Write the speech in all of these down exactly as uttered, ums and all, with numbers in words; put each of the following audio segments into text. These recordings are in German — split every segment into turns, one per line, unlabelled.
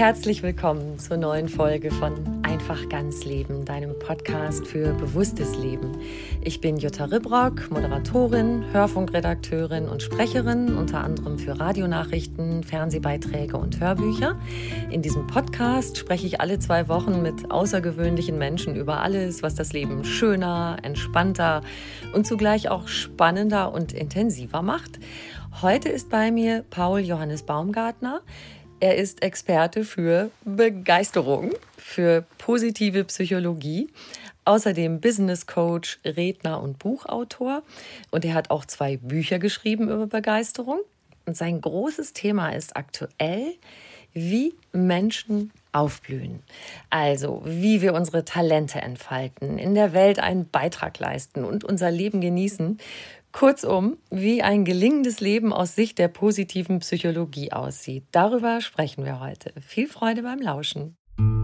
Herzlich willkommen zur neuen Folge von Einfach ganz Leben, deinem Podcast für bewusstes Leben. Ich bin Jutta Ribrock, Moderatorin, Hörfunkredakteurin und Sprecherin, unter anderem für Radionachrichten, Fernsehbeiträge und Hörbücher. In diesem Podcast spreche ich alle zwei Wochen mit außergewöhnlichen Menschen über alles, was das Leben schöner, entspannter und zugleich auch spannender und intensiver macht. Heute ist bei mir Paul Johannes Baumgartner. Er ist Experte für Begeisterung, für positive Psychologie, außerdem Business Coach, Redner und Buchautor. Und er hat auch zwei Bücher geschrieben über Begeisterung. Und sein großes Thema ist aktuell, wie Menschen aufblühen. Also, wie wir unsere Talente entfalten, in der Welt einen Beitrag leisten und unser Leben genießen. Kurzum, wie ein gelingendes Leben aus Sicht der positiven Psychologie aussieht. Darüber sprechen wir heute. Viel Freude beim Lauschen.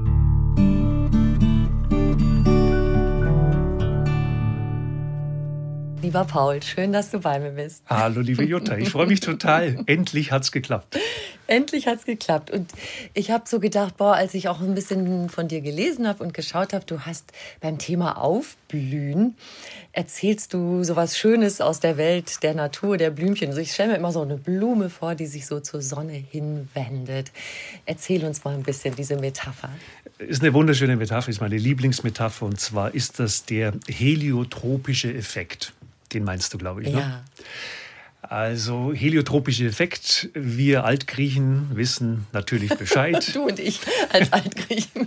Lieber Paul, schön, dass du bei mir bist.
Hallo, liebe Jutta, ich freue mich total. Endlich hat's geklappt.
Endlich hat's geklappt. Und ich habe so gedacht, boah, als ich auch ein bisschen von dir gelesen habe und geschaut habe, du hast beim Thema Aufblühen, erzählst du sowas Schönes aus der Welt der Natur, der Blümchen. Also ich stelle mir immer so eine Blume vor, die sich so zur Sonne hinwendet. Erzähl uns mal ein bisschen diese Metapher.
Ist eine wunderschöne Metapher, ist meine Lieblingsmetapher. Und zwar ist das der heliotropische Effekt. Den meinst du, glaube ich, ne?
Ja.
Also heliotropischer Effekt, wir Altgriechen wissen natürlich Bescheid.
Du und ich als Altgriechen.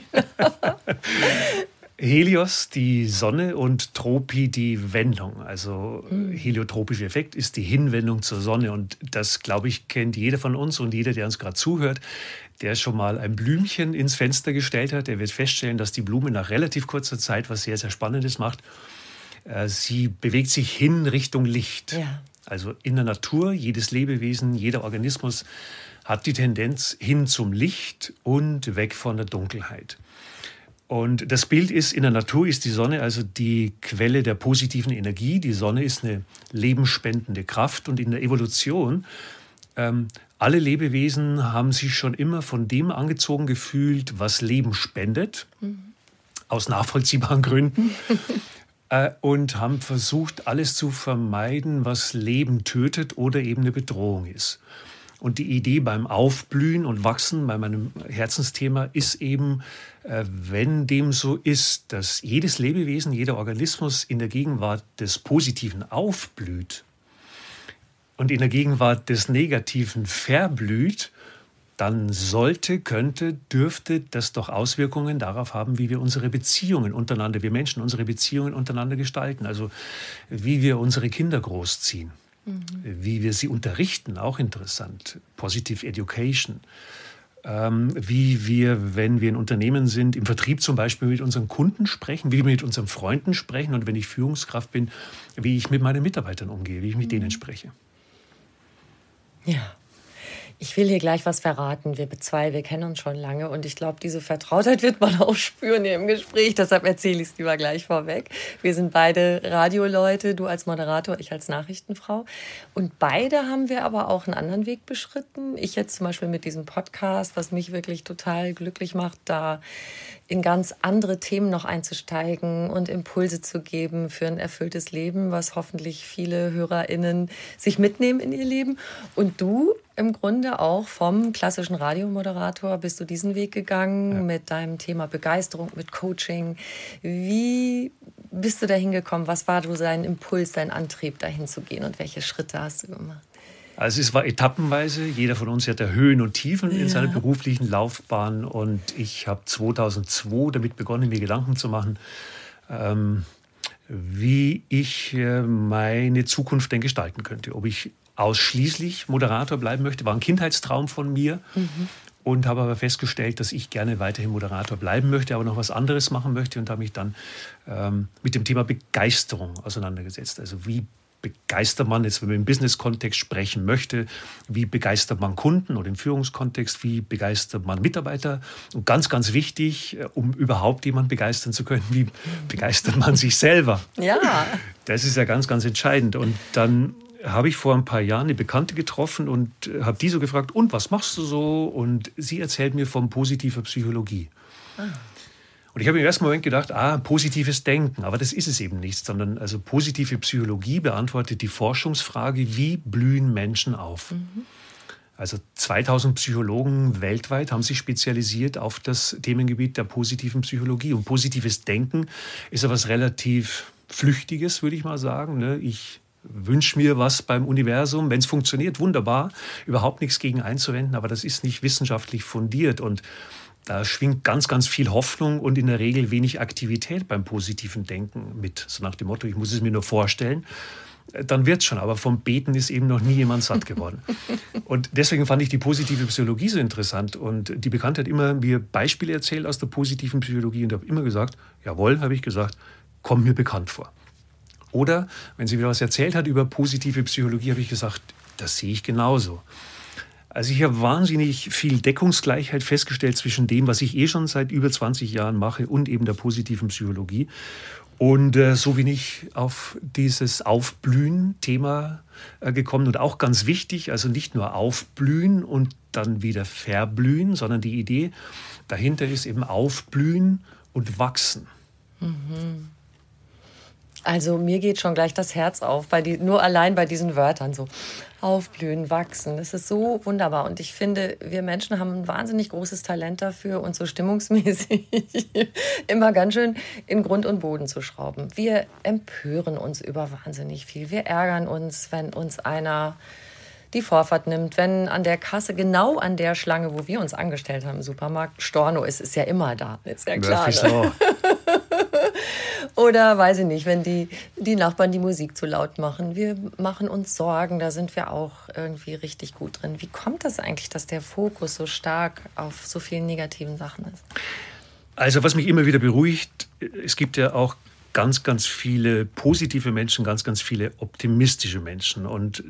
Helios, die Sonne, und Tropi, die Wendung. Also mhm. heliotropischer Effekt ist die Hinwendung zur Sonne. Und das, glaube ich, kennt jeder von uns und jeder, der uns gerade zuhört, der schon mal ein Blümchen ins Fenster gestellt hat, der wird feststellen, dass die Blume nach relativ kurzer Zeit was sehr, sehr Spannendes macht. Sie bewegt sich hin Richtung Licht.
Ja.
Also in der Natur, jedes Lebewesen, jeder Organismus hat die Tendenz hin zum Licht und weg von der Dunkelheit. Und das Bild ist, in der Natur ist die Sonne also die Quelle der positiven Energie. Die Sonne ist eine lebensspendende Kraft. Und in der Evolution, ähm, alle Lebewesen haben sich schon immer von dem angezogen gefühlt, was Leben spendet, mhm. aus nachvollziehbaren Gründen. Und haben versucht, alles zu vermeiden, was Leben tötet oder eben eine Bedrohung ist. Und die Idee beim Aufblühen und Wachsen, bei meinem Herzensthema, ist eben, wenn dem so ist, dass jedes Lebewesen, jeder Organismus in der Gegenwart des Positiven aufblüht und in der Gegenwart des Negativen verblüht, dann sollte, könnte, dürfte das doch Auswirkungen darauf haben, wie wir unsere Beziehungen untereinander, wir Menschen unsere Beziehungen untereinander gestalten. Also wie wir unsere Kinder großziehen, mhm. wie wir sie unterrichten, auch interessant. Positive Education. Ähm, wie wir, wenn wir in Unternehmen sind, im Vertrieb zum Beispiel mit unseren Kunden sprechen, wie wir mit unseren Freunden sprechen und wenn ich Führungskraft bin, wie ich mit meinen Mitarbeitern umgehe, wie ich mit mhm. denen spreche.
Ja. Ich will hier gleich was verraten. Wir zwei, wir kennen uns schon lange und ich glaube, diese Vertrautheit wird man auch spüren hier im Gespräch. Deshalb erzähle ich es lieber gleich vorweg. Wir sind beide Radioleute, du als Moderator, ich als Nachrichtenfrau. Und beide haben wir aber auch einen anderen Weg beschritten. Ich jetzt zum Beispiel mit diesem Podcast, was mich wirklich total glücklich macht, da in ganz andere Themen noch einzusteigen und Impulse zu geben für ein erfülltes Leben, was hoffentlich viele HörerInnen sich mitnehmen in ihr Leben. Und du im Grunde auch vom klassischen Radiomoderator bist du diesen Weg gegangen, ja. mit deinem Thema Begeisterung, mit Coaching. Wie bist du dahin gekommen? Was war so dein Impuls, dein Antrieb, dahin zu gehen und welche Schritte hast du gemacht?
Also es war etappenweise. Jeder von uns hat ja Höhen und Tiefen ja. in seiner beruflichen Laufbahn. Und ich habe zweitausendzwei damit begonnen, mir Gedanken zu machen, ähm, wie ich äh, meine Zukunft denn gestalten könnte. Ob ich ausschließlich Moderator bleiben möchte, war ein Kindheitstraum von mir. Mhm. Und habe aber festgestellt, dass ich gerne weiterhin Moderator bleiben möchte, aber noch was anderes machen möchte. Und habe mich dann ähm, mit dem Thema Begeisterung auseinandergesetzt. Also wie begeistert man, jetzt wenn man im Business-Kontext sprechen möchte, wie begeistert man Kunden oder im Führungskontext, wie begeistert man Mitarbeiter? Und ganz, ganz wichtig, um überhaupt jemanden begeistern zu können, wie begeistert man sich selber?
Ja.
Das ist ja ganz, ganz entscheidend. Und dann habe ich vor ein paar Jahren eine Bekannte getroffen und habe die so gefragt, und was machst du so? Und sie erzählt mir von positiver Psychologie. Ah. Und ich habe im ersten Moment gedacht, ah, positives Denken, aber das ist es eben nicht, sondern also positive Psychologie beantwortet die Forschungsfrage, wie blühen Menschen auf? Mhm. Also zweitausend Psychologen weltweit haben sich spezialisiert auf das Themengebiet der positiven Psychologie. Und positives Denken ist ja was relativ Flüchtiges, würde ich mal sagen. Ne? Ich wünsche mir was beim Universum, wenn es funktioniert, wunderbar, überhaupt nichts gegen einzuwenden, aber das ist nicht wissenschaftlich fundiert und da schwingt ganz, ganz viel Hoffnung und in der Regel wenig Aktivität beim positiven Denken mit. So nach dem Motto, ich muss es mir nur vorstellen, dann wird es schon. Aber vom Beten ist eben noch nie jemand satt geworden. Und deswegen fand ich die positive Psychologie so interessant. Und die Bekannte hat immer mir Beispiele erzählt aus der positiven Psychologie und habe immer gesagt, jawohl, habe ich gesagt, kommt mir bekannt vor. Oder wenn sie wieder was erzählt hat über positive Psychologie, habe ich gesagt, das sehe ich genauso. Also ich habe wahnsinnig viel Deckungsgleichheit festgestellt zwischen dem, was ich eh schon seit über zwanzig Jahren mache und eben der positiven Psychologie. Und äh, so bin ich auf dieses Aufblühen-Thema äh, gekommen. Und auch ganz wichtig, also nicht nur aufblühen und dann wieder verblühen, sondern die Idee dahinter ist eben aufblühen und wachsen.
Mhm. Also mir geht schon gleich das Herz auf, bei die, nur allein bei diesen Wörtern so. Aufblühen, wachsen, das ist so wunderbar. Und ich finde, wir Menschen haben ein wahnsinnig großes Talent dafür, uns so stimmungsmäßig immer ganz schön in Grund und Boden zu schrauben. Wir empören uns über wahnsinnig viel. Wir ärgern uns, wenn uns einer die Vorfahrt nimmt, wenn an der Kasse, genau an der Schlange, wo wir uns angestellt haben im Supermarkt, Storno ist, ist ja immer da, ist ja klar. Ne? Oder, weiß ich nicht, wenn die, die Nachbarn die Musik zu laut machen. Wir machen uns Sorgen, da sind wir auch irgendwie richtig gut drin. Wie kommt das eigentlich, dass der Fokus so stark auf so vielen negativen Sachen ist?
Also was mich immer wieder beruhigt, es gibt ja auch ganz, ganz viele positive Menschen, ganz, ganz viele optimistische Menschen. Und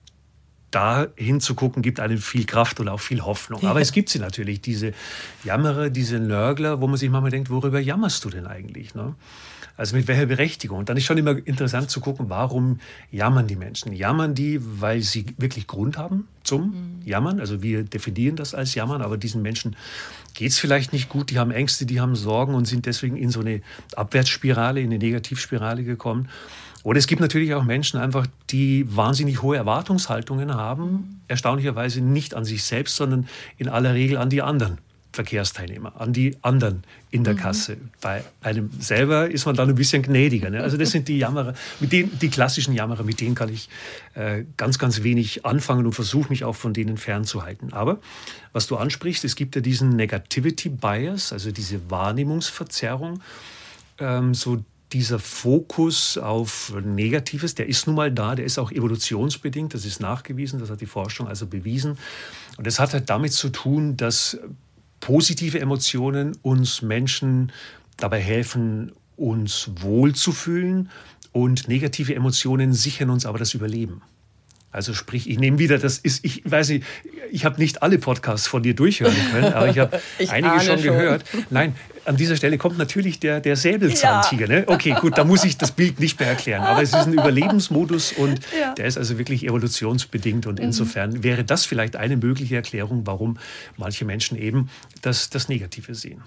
da hinzugucken, gibt einem viel Kraft und auch viel Hoffnung. Aber es gibt sie natürlich, diese Jammerer, diese Nörgler, wo man sich manchmal denkt, worüber jammerst du denn eigentlich? Ne? Also mit welcher Berechtigung? Und dann ist schon immer interessant zu gucken, warum jammern die Menschen? Jammern die, weil sie wirklich Grund haben zum mhm. Jammern? Also wir definieren das als Jammern, aber diesen Menschen geht es vielleicht nicht gut. Die haben Ängste, die haben Sorgen und sind deswegen in so eine Abwärtsspirale, in eine Negativspirale gekommen. Oder es gibt natürlich auch Menschen einfach, die wahnsinnig hohe Erwartungshaltungen haben, erstaunlicherweise nicht an sich selbst, sondern in aller Regel an die anderen Verkehrsteilnehmer, an die anderen in der mhm. Kasse. Bei einem selber ist man dann ein bisschen gnädiger. Ne? Also das sind die Jammerer, mit denen, die klassischen Jammerer, mit denen kann ich äh, ganz, ganz wenig anfangen und versuche mich auch von denen fernzuhalten. Aber was du ansprichst, es gibt ja diesen Negativity Bias, also diese Wahrnehmungsverzerrung, ähm, so dieser Fokus auf Negatives, der ist nun mal da, der ist auch evolutionsbedingt, das ist nachgewiesen, das hat die Forschung also bewiesen. Und das hat halt damit zu tun, dass positive Emotionen uns Menschen dabei helfen, uns wohlzufühlen und negative Emotionen sichern uns aber das Überleben. Also sprich, ich nehme wieder, das ist, ich weiß nicht, ich habe nicht alle Podcasts von dir durchhören können, aber ich habe einige schon, schon gehört. Nein, an dieser Stelle kommt natürlich der, der Säbelzahntiger. Ja. Ne? Okay, gut, da muss ich das Bild nicht mehr erklären. Aber es ist ein Überlebensmodus und ja. der ist also wirklich evolutionsbedingt. Und insofern mhm. wäre das vielleicht eine mögliche Erklärung, warum manche Menschen eben das, das Negative sehen.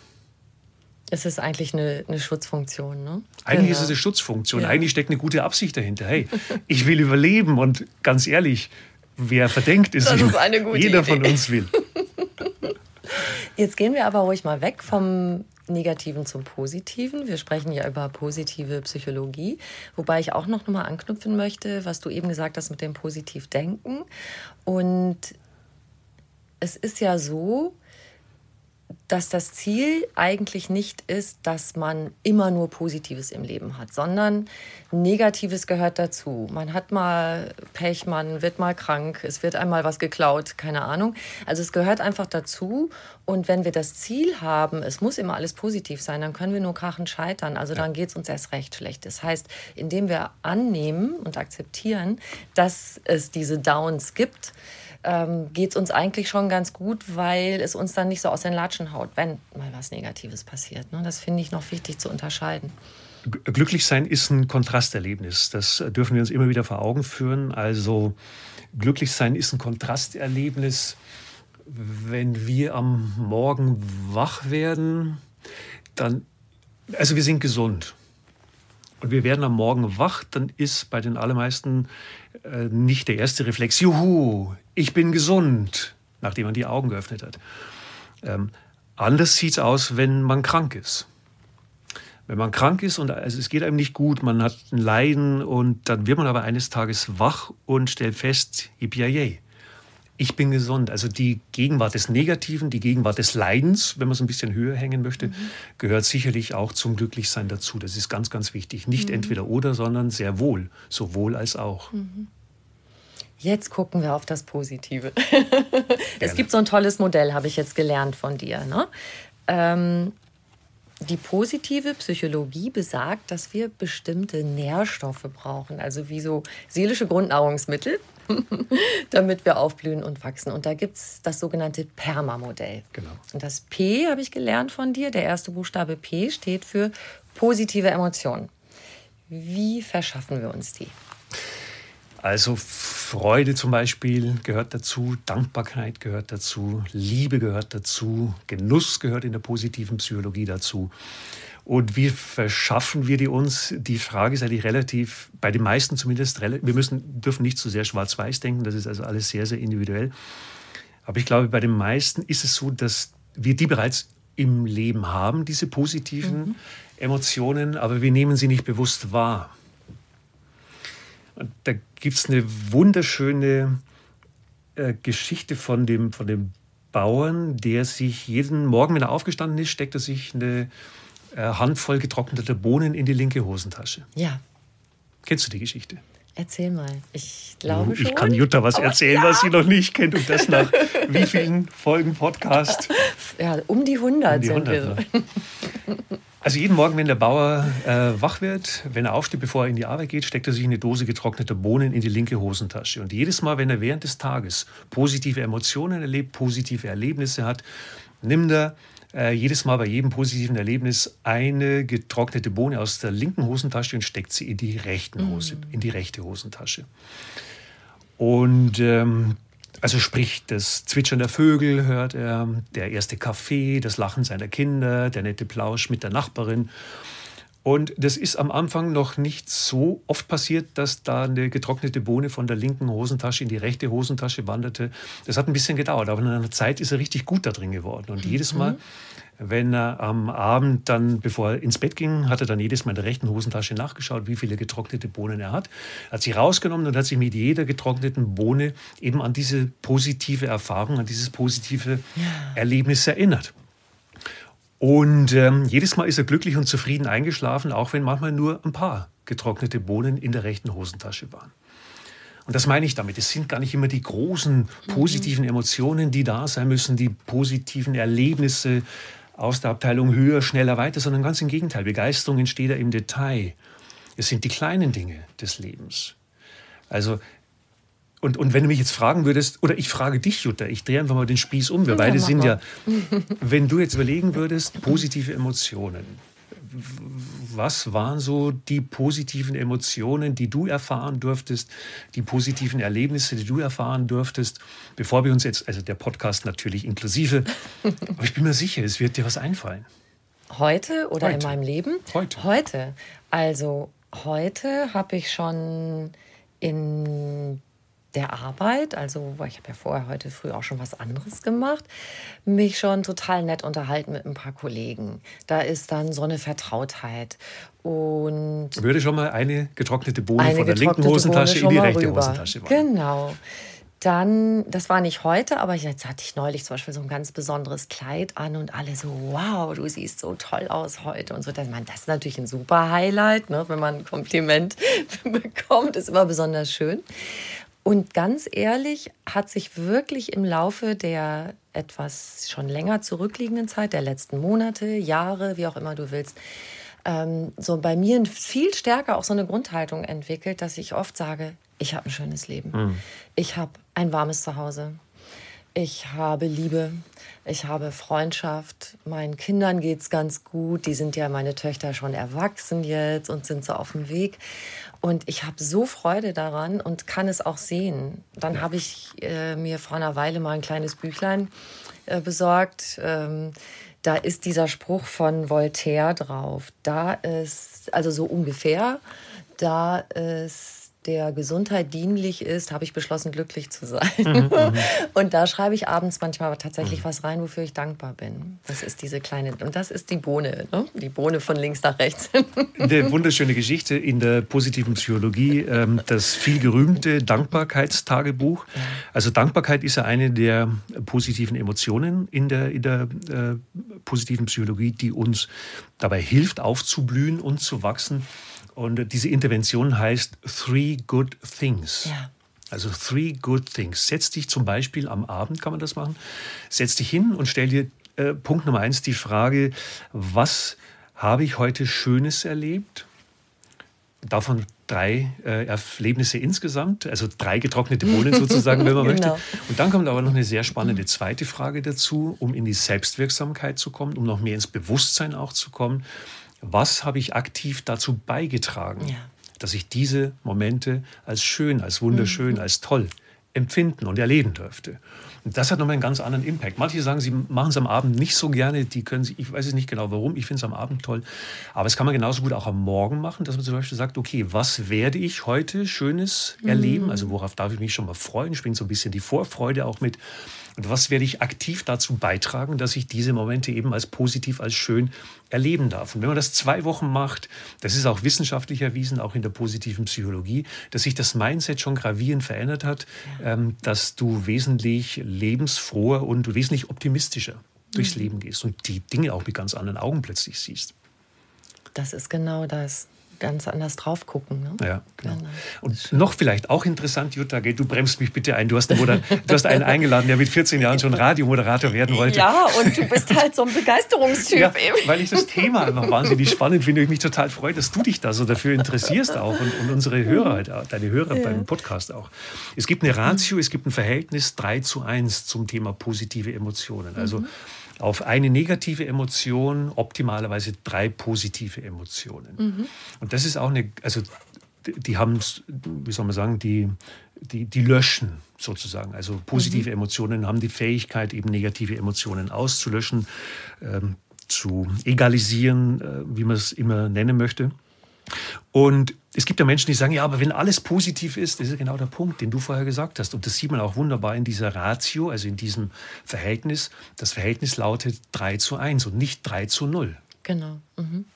Es ist eigentlich eine, eine Schutzfunktion, ne?
Eigentlich
genau.
ist es eine Schutzfunktion. Ja. Eigentlich steckt eine gute Absicht dahinter. Hey, ich will überleben und ganz ehrlich, wer verdenkt ist,
das ist eine gute
jeder
Idee.
Von uns will.
Jetzt gehen wir aber ruhig mal weg vom Negativen zum Positiven. Wir sprechen ja über positive Psychologie, wobei ich auch noch mal anknüpfen möchte, was du eben gesagt hast mit dem Positivdenken. Und es ist ja so, dass das Ziel eigentlich nicht ist, dass man immer nur Positives im Leben hat, sondern Negatives gehört dazu. Man hat mal Pech, man wird mal krank, es wird einmal was geklaut, keine Ahnung. Also es gehört einfach dazu. Und wenn wir das Ziel haben, es muss immer alles positiv sein, dann können wir nur krachend scheitern. Also dann geht es uns erst recht schlecht. Das heißt, indem wir annehmen und akzeptieren, dass es diese Downs gibt, ähm, geht es uns eigentlich schon ganz gut, weil es uns dann nicht so aus den Latschen haut, wenn mal was Negatives passiert. Ne? Das finde ich noch wichtig zu unterscheiden.
Glücklich sein ist ein Kontrasterlebnis. Das dürfen wir uns immer wieder vor Augen führen. Also glücklich sein ist ein Kontrasterlebnis, wenn wir am Morgen wach werden, dann, also wir sind gesund. Und wir werden am Morgen wach, dann ist bei den allermeisten äh, nicht der erste Reflex, juhu, ich bin gesund, nachdem man die Augen geöffnet hat. Ähm, anders sieht es aus, wenn man krank ist. Wenn man krank ist und also es geht einem nicht gut, man hat ein Leiden und dann wird man aber eines Tages wach und stellt fest, yippie, ich bin gesund. Also die Gegenwart des Negativen, die Gegenwart des Leidens, wenn man es ein bisschen höher hängen möchte, mhm. gehört sicherlich auch zum Glücklichsein dazu. Das ist ganz, ganz wichtig. Nicht mhm. entweder oder, sondern sehr wohl. Sowohl als auch.
Mhm. Jetzt gucken wir auf das Positive. Es gibt so ein tolles Modell, habe ich jetzt gelernt von dir. Ne? Ähm, die positive Psychologie besagt, dass wir bestimmte Nährstoffe brauchen, also wie so seelische Grundnahrungsmittel, damit wir aufblühen und wachsen. Und da gibt es das sogenannte PERMA-Modell.
Genau.
Und das P habe ich gelernt von dir. Der erste Buchstabe P steht für positive Emotionen. Wie verschaffen wir uns die?
Also Freude zum Beispiel gehört dazu, Dankbarkeit gehört dazu, Liebe gehört dazu, Genuss gehört in der positiven Psychologie dazu. Und wie verschaffen wir die uns? Die Frage ist eigentlich relativ, bei den meisten zumindest, wir müssen, dürfen nicht zu sehr schwarz-weiß denken, das ist also alles sehr, sehr individuell. Aber ich glaube, bei den meisten ist es so, dass wir die bereits im Leben haben, diese positiven mhm. Emotionen, aber wir nehmen sie nicht bewusst wahr. Und da gibt es eine wunderschöne äh, Geschichte von dem, von dem Bauern, der sich jeden Morgen, wenn er aufgestanden ist, steckt er sich eine Handvoll getrockneter Bohnen in die linke Hosentasche.
Ja.
Kennst du die Geschichte?
Erzähl mal. Ich glaube
ich
schon.
Ich kann Jutta was
Aber
erzählen,
ja.
was sie noch nicht kennt. Und das nach wie vielen Folgen Podcast?
Ja, um die hundert,
um die
sind
hundert
wir so.
Ne? Also jeden Morgen, wenn der Bauer äh, wach wird, wenn er aufsteht, bevor er in die Arbeit geht, steckt er sich eine Dose getrockneter Bohnen in die linke Hosentasche. Und jedes Mal, wenn er während des Tages positive Emotionen erlebt, positive Erlebnisse hat, nimmt er Äh, jedes Mal bei jedem positiven Erlebnis eine getrocknete Bohne aus der linken Hosentasche und steckt sie in die, rechten Hose, in die rechte Hosentasche. Und ähm, also sprich, das Zwitschern der Vögel hört er, der erste Kaffee, das Lachen seiner Kinder, der nette Plausch mit der Nachbarin. Und das ist am Anfang noch nicht so oft passiert, dass da eine getrocknete Bohne von der linken Hosentasche in die rechte Hosentasche wanderte. Das hat ein bisschen gedauert, aber in einer Zeit ist er richtig gut da drin geworden. Und jedes Mal, wenn er am Abend dann, bevor er ins Bett ging, hat er dann jedes Mal in der rechten Hosentasche nachgeschaut, wie viele getrocknete Bohnen er hat. Hat sie rausgenommen und hat sich mit jeder getrockneten Bohne eben an diese positive Erfahrung, an dieses positive
ja.
Erlebnis erinnert. Und ähm, jedes Mal ist er glücklich und zufrieden eingeschlafen, auch wenn manchmal nur ein paar getrocknete Bohnen in der rechten Hosentasche waren. Und das meine ich damit. Es sind gar nicht immer die großen positiven Emotionen, die da sein müssen, die positiven Erlebnisse aus der Abteilung höher, schneller, weiter, sondern ganz im Gegenteil. Begeisterung entsteht ja im Detail. Es sind die kleinen Dinge des Lebens. Also Und, und wenn du mich jetzt fragen würdest, oder ich frage dich, Jutta, ich drehe einfach mal den Spieß um, wir ja, beide sind ja, wenn du jetzt überlegen würdest, positive Emotionen, was waren so die positiven Emotionen, die du erfahren durftest, die positiven Erlebnisse, die du erfahren durftest, bevor wir uns jetzt, also der Podcast natürlich inklusive, aber ich bin mir sicher, es wird dir was einfallen.
Heute oder
heute.
in meinem Leben?
Heute.
Heute. Also heute habe ich schon in der Arbeit, also ich habe ja vorher heute früh auch schon was anderes gemacht, mich schon total nett unterhalten mit ein paar Kollegen. Da ist dann so eine Vertrautheit. Und
würde schon mal eine getrocknete Bohne
eine
von der linken Hosentasche in die rechte rüber. Hosentasche wandern.
Genau. Dann, das war nicht heute, aber jetzt hatte ich neulich zum Beispiel so ein ganz besonderes Kleid an und alle so, wow, du siehst so toll aus heute und so. Das, man, das ist natürlich ein super Highlight, ne? Wenn man ein Kompliment bekommt, ist immer besonders schön. Und ganz ehrlich, hat sich wirklich im Laufe der etwas schon länger zurückliegenden Zeit, der letzten Monate, Jahre, wie auch immer du willst, ähm, so bei mir viel stärker auch so eine Grundhaltung entwickelt, dass ich oft sage, ich habe ein schönes Leben. Mhm. Ich habe ein warmes Zuhause. Ich habe Liebe, ich habe Freundschaft, meinen Kindern geht's ganz gut, die sind ja, meine Töchter, schon erwachsen jetzt und sind so auf dem Weg. Und ich habe so Freude daran und kann es auch sehen. Dann ja. habe ich äh, mir vor einer Weile mal ein kleines Büchlein äh, besorgt. Ähm, da ist dieser Spruch von Voltaire drauf. Da ist, also so ungefähr, da ist der Gesundheit dienlich ist, habe ich beschlossen, glücklich zu sein. Mhm, und da schreibe ich abends manchmal tatsächlich mhm. was rein, wofür ich dankbar bin. Das ist diese kleine, und das ist die Bohne, ne? Die Bohne von links nach rechts.
Eine wunderschöne Geschichte in der positiven Psychologie, ähm, das viel gerühmte Dankbarkeitstagebuch. Also Dankbarkeit ist ja eine der positiven Emotionen in der, in der äh, positiven Psychologie, die uns dabei hilft, aufzublühen und zu wachsen. Und diese Intervention heißt Three Good Things. Ja. Also Three Good Things. Setz dich zum Beispiel am Abend, kann man das machen, setz dich hin und stell dir äh, Punkt Nummer eins die Frage, was habe ich heute Schönes erlebt? Davon drei äh, Erlebnisse insgesamt, also drei getrocknete Bohnen sozusagen, wenn man genau. möchte. Und dann kommt aber noch eine sehr spannende zweite Frage dazu, um in die Selbstwirksamkeit zu kommen, um noch mehr ins Bewusstsein auch zu kommen. Was habe ich aktiv dazu beigetragen, ja. dass ich diese Momente als schön, als wunderschön, mhm. als toll empfinden und erleben dürfte? Und das hat nochmal einen ganz anderen Impact. Manche sagen, sie machen es am Abend nicht so gerne. Die können sie, ich weiß es nicht genau warum, ich finde es am Abend toll. Aber es kann man genauso gut auch am Morgen machen, dass man zum Beispiel sagt, okay, was werde ich heute Schönes erleben? Mhm. Also worauf darf ich mich schon mal freuen? Springt so ein bisschen die Vorfreude auch mit. Und was werde ich aktiv dazu beitragen, dass ich diese Momente eben als positiv, als schön erleben darf? Und wenn man das zwei Wochen macht, das ist auch wissenschaftlich erwiesen, auch in der positiven Psychologie, dass sich das Mindset schon gravierend verändert hat, ja. ähm, dass du wesentlich lebensfroher und wesentlich optimistischer durchs mhm. Leben gehst und die Dinge auch mit ganz anderen Augen plötzlich siehst.
Das ist genau das. Ganz anders drauf gucken. Ne?
Ja, genau. genau. Und noch vielleicht auch interessant, Jutta, du bremst mich bitte ein. Du hast, einen, du hast einen eingeladen, der mit vierzehn Jahren schon Radiomoderator werden wollte.
Ja, und du bist halt so ein Begeisterungstyp. Ja,
eben. Weil ich das Thema einfach wahnsinnig spannend finde. Ich mich total freue, dass du dich da so dafür interessierst auch und, und unsere Hörer, halt, deine Hörer ja. beim Podcast auch. Es gibt eine Ratio, es gibt ein Verhältnis drei zu eins zum Thema positive Emotionen. Also mhm. auf eine negative Emotion optimalerweise drei positive Emotionen. Mhm. Und das ist auch eine, also die haben, wie soll man sagen, die, die, die löschen sozusagen. Also positive mhm. Emotionen haben die Fähigkeit, eben negative Emotionen auszulöschen, ähm, zu egalisieren, äh, wie man es immer nennen möchte. Und es gibt ja Menschen, die sagen, ja, aber wenn alles positiv ist, das ist genau der Punkt, den du vorher gesagt hast. Und das sieht man auch wunderbar in dieser Ratio, also in diesem Verhältnis. Das Verhältnis lautet drei zu eins und nicht drei zu null.
Genau. Mhm.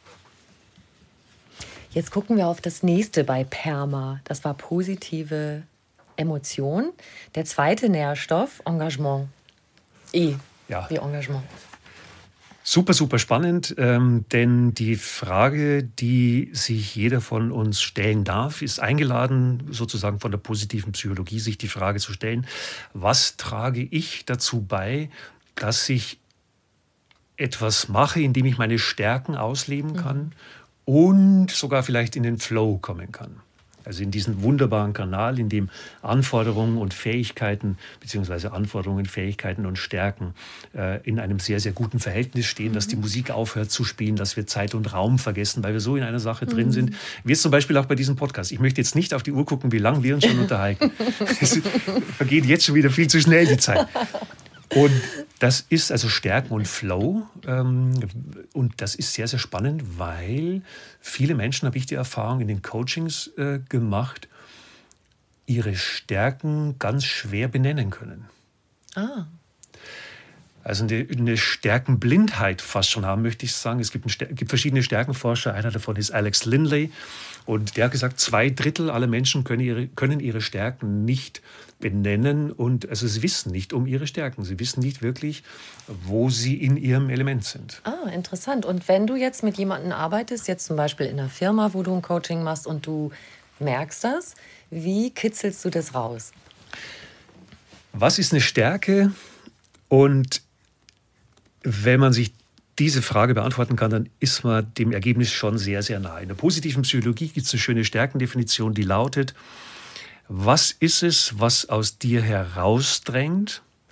Jetzt gucken wir auf das nächste bei PERMA. Das war positive Emotion. Der zweite Nährstoff, Engagement. E, ja. Wie Engagement.
Super, super spannend, ähm, denn die Frage, die sich jeder von uns stellen darf, ist eingeladen, sozusagen von der positiven Psychologie, sich die Frage zu stellen, was trage ich dazu bei, dass ich etwas mache, indem ich meine Stärken ausleben kann mhm. und sogar vielleicht in den Flow kommen kann. Also in diesen wunderbaren Kanal, in dem Anforderungen und Fähigkeiten, beziehungsweise Anforderungen, Fähigkeiten und Stärken äh, in einem sehr, sehr guten Verhältnis stehen, mhm. dass die Musik aufhört zu spielen, dass wir Zeit und Raum vergessen, weil wir so in einer Sache mhm. drin sind. Wie jetzt zum Beispiel auch bei diesem Podcast. Ich möchte jetzt nicht auf die Uhr gucken, wie lange wir uns schon unterhalten. Es vergeht jetzt schon wieder viel zu schnell die Zeit. Und das ist also Stärken und Flow. Ähm, und das ist sehr, sehr spannend, weil viele Menschen, habe ich die Erfahrung in den Coachings äh, gemacht, ihre Stärken ganz schwer benennen können. Ah. Also eine, eine Stärkenblindheit fast schon haben, möchte ich sagen. Es gibt, ein, gibt verschiedene Stärkenforscher. Einer davon ist Alex Lindley. Und der hat gesagt, zwei Drittel aller Menschen können ihre, können ihre Stärken nicht benennen. Und also sie wissen nicht um ihre Stärken. Sie wissen nicht wirklich, wo sie in ihrem Element sind.
Ah, interessant. Und wenn du jetzt mit jemandem arbeitest, jetzt zum Beispiel in einer Firma, wo du ein Coaching machst und du merkst das, wie kitzelst du das raus?
Was ist eine Stärke? Und wenn man sich diese Frage beantworten kann, dann ist man dem Ergebnis schon sehr, sehr nahe. In der positiven Psychologie gibt es eine schöne Stärkendefinition, die lautet, was ist es, was aus dir herausdrängt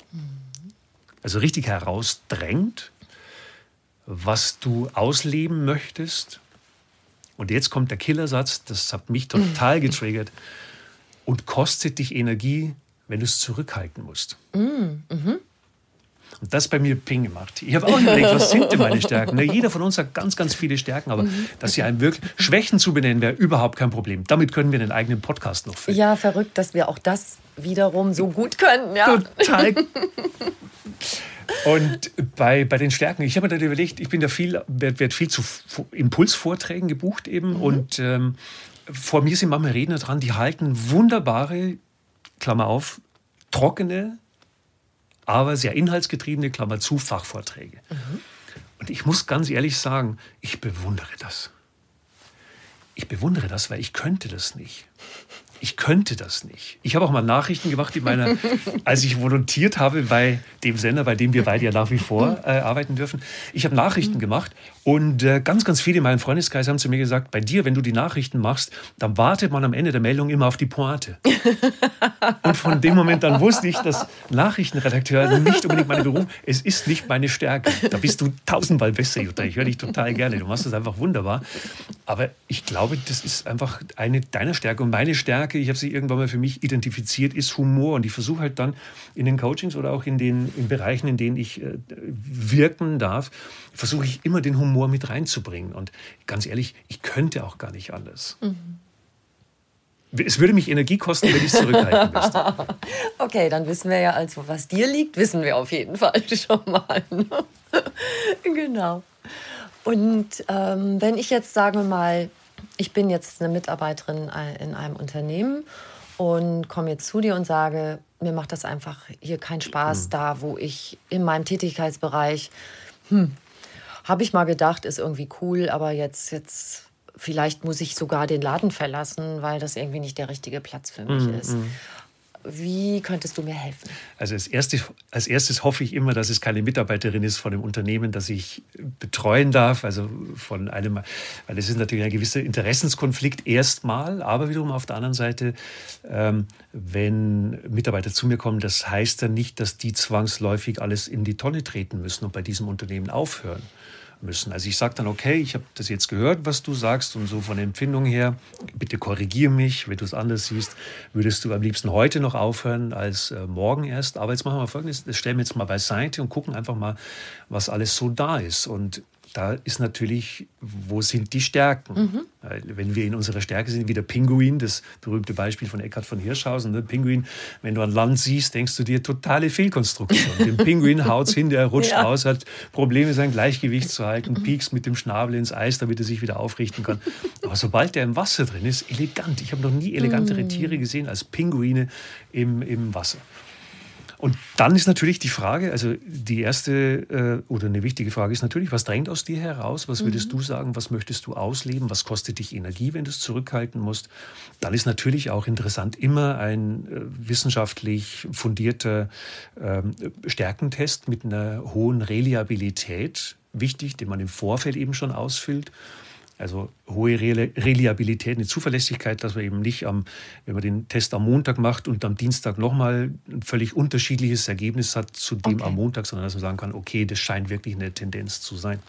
also richtig herausdrängt, was du ausleben möchtest. Und jetzt kommt der Killersatz, das hat mich total getriggert, und kostet dich Energie, wenn du es zurückhalten musst.
Mhm.
Und das bei mir Ping gemacht. Ich habe auch überlegt, was sind denn meine Stärken? Na, jeder von uns hat ganz, ganz viele Stärken, aber mhm. dass sie einem wirklich Schwächen zu benennen, wäre überhaupt kein Problem. Damit können wir einen eigenen Podcast noch finden.
Ja, verrückt, dass wir auch das wiederum so gut können. Ja.
Total. Und bei, bei den Stärken, ich habe mir dann überlegt, ich bin da viel, werde werd viel zu Impulsvorträgen gebucht eben. Mhm. Und ähm, vor mir sind manchmal Redner dran, die halten wunderbare, Klammer auf, trockene, aber sehr inhaltsgetriebene, Klammer zu, Fachvorträge. Mhm. Und ich muss ganz ehrlich sagen, ich bewundere das. Ich bewundere das, weil ich könnte das nicht. Ich könnte das nicht. Ich habe auch mal Nachrichten gemacht, in meiner, als ich volontiert habe bei dem Sender, bei dem wir beide ja nach wie vor äh, arbeiten dürfen. Ich habe Nachrichten gemacht und äh, ganz, ganz viele in meinem Freundeskreis haben zu mir gesagt, bei dir, wenn du die Nachrichten machst, dann wartet man am Ende der Meldung immer auf die Pointe. Und von dem Moment an wusste ich, dass Nachrichtenredakteur nicht unbedingt mein Beruf, es ist nicht meine Stärke. Da bist du tausendmal besser, Jutta. Ich höre dich total gerne. Du machst das einfach wunderbar. Aber ich glaube, das ist einfach eine deiner Stärke. Und meine Stärke, ich habe sie irgendwann mal für mich identifiziert, ist Humor. Und ich versuche halt dann in den Coachings oder auch in den in Bereichen, in denen ich äh, wirken darf, versuche ich immer den Humor mit reinzubringen. Und ganz ehrlich, ich könnte auch gar nicht anders. Mhm. Es würde mich Energie kosten, wenn ich es zurückhalten müsste.
Okay, dann wissen wir ja, also was dir liegt, wissen wir auf jeden Fall schon mal. Genau. Und ähm, wenn ich jetzt, sagen wir mal, ich bin jetzt eine Mitarbeiterin in einem Unternehmen und komme jetzt zu dir und sage, mir macht das einfach hier keinen Spaß, hm. da wo ich in meinem Tätigkeitsbereich, hm, habe ich mal gedacht, ist irgendwie cool, aber jetzt, jetzt vielleicht muss ich sogar den Laden verlassen, weil das irgendwie nicht der richtige Platz für mich hm, ist. Hm. Wie könntest du mir helfen?
Also als erstes, als erstes hoffe ich immer, dass es keine Mitarbeiterin ist von dem Unternehmen, das ich betreuen darf. Also von einem, weil es ist natürlich ein gewisser Interessenskonflikt erstmal, aber wiederum auf der anderen Seite, ähm, wenn Mitarbeiter zu mir kommen, das heißt dann nicht, dass die zwangsläufig alles in die Tonne treten müssen und bei diesem Unternehmen aufhören müssen. Also ich sage dann, okay, ich habe das jetzt gehört, was du sagst und so von der Empfindung her, bitte korrigiere mich, wenn du es anders siehst, würdest du am liebsten heute noch aufhören als äh, morgen erst. Aber jetzt machen wir Folgendes, das stellen wir jetzt mal beiseite und gucken einfach mal, was alles so da ist. Und da ist natürlich, wo sind die Stärken? Mhm. Wenn wir in unserer Stärke sind, wie der Pinguin, das berühmte Beispiel von Eckhard von Hirschhausen, der Pinguin, wenn du an Land siehst, denkst du dir, totale Fehlkonstruktion. Den Pinguin haut's hin, der rutscht ja. aus, hat Probleme, sein Gleichgewicht zu halten, mhm. piekst mit dem Schnabel ins Eis, damit er sich wieder aufrichten kann. Aber sobald der im Wasser drin ist, elegant. Ich habe noch nie elegantere mhm. Tiere gesehen als Pinguine im, im Wasser. Und dann ist natürlich die Frage, also die erste äh, oder eine wichtige Frage ist natürlich, was drängt aus dir heraus? Was würdest mhm. du sagen, was möchtest du ausleben? Was kostet dich Energie, wenn du es zurückhalten musst? Dann ist natürlich auch interessant immer ein äh, wissenschaftlich fundierter äh, Stärkentest mit einer hohen Reliabilität wichtig, den man im Vorfeld eben schon ausfüllt. Also hohe Reliabilität, eine Zuverlässigkeit, dass man eben nicht, am, wenn man den Test am Montag macht und am Dienstag nochmal ein völlig unterschiedliches Ergebnis hat zu dem okay. am Montag, sondern dass man sagen kann, okay, das scheint wirklich eine Tendenz zu sein.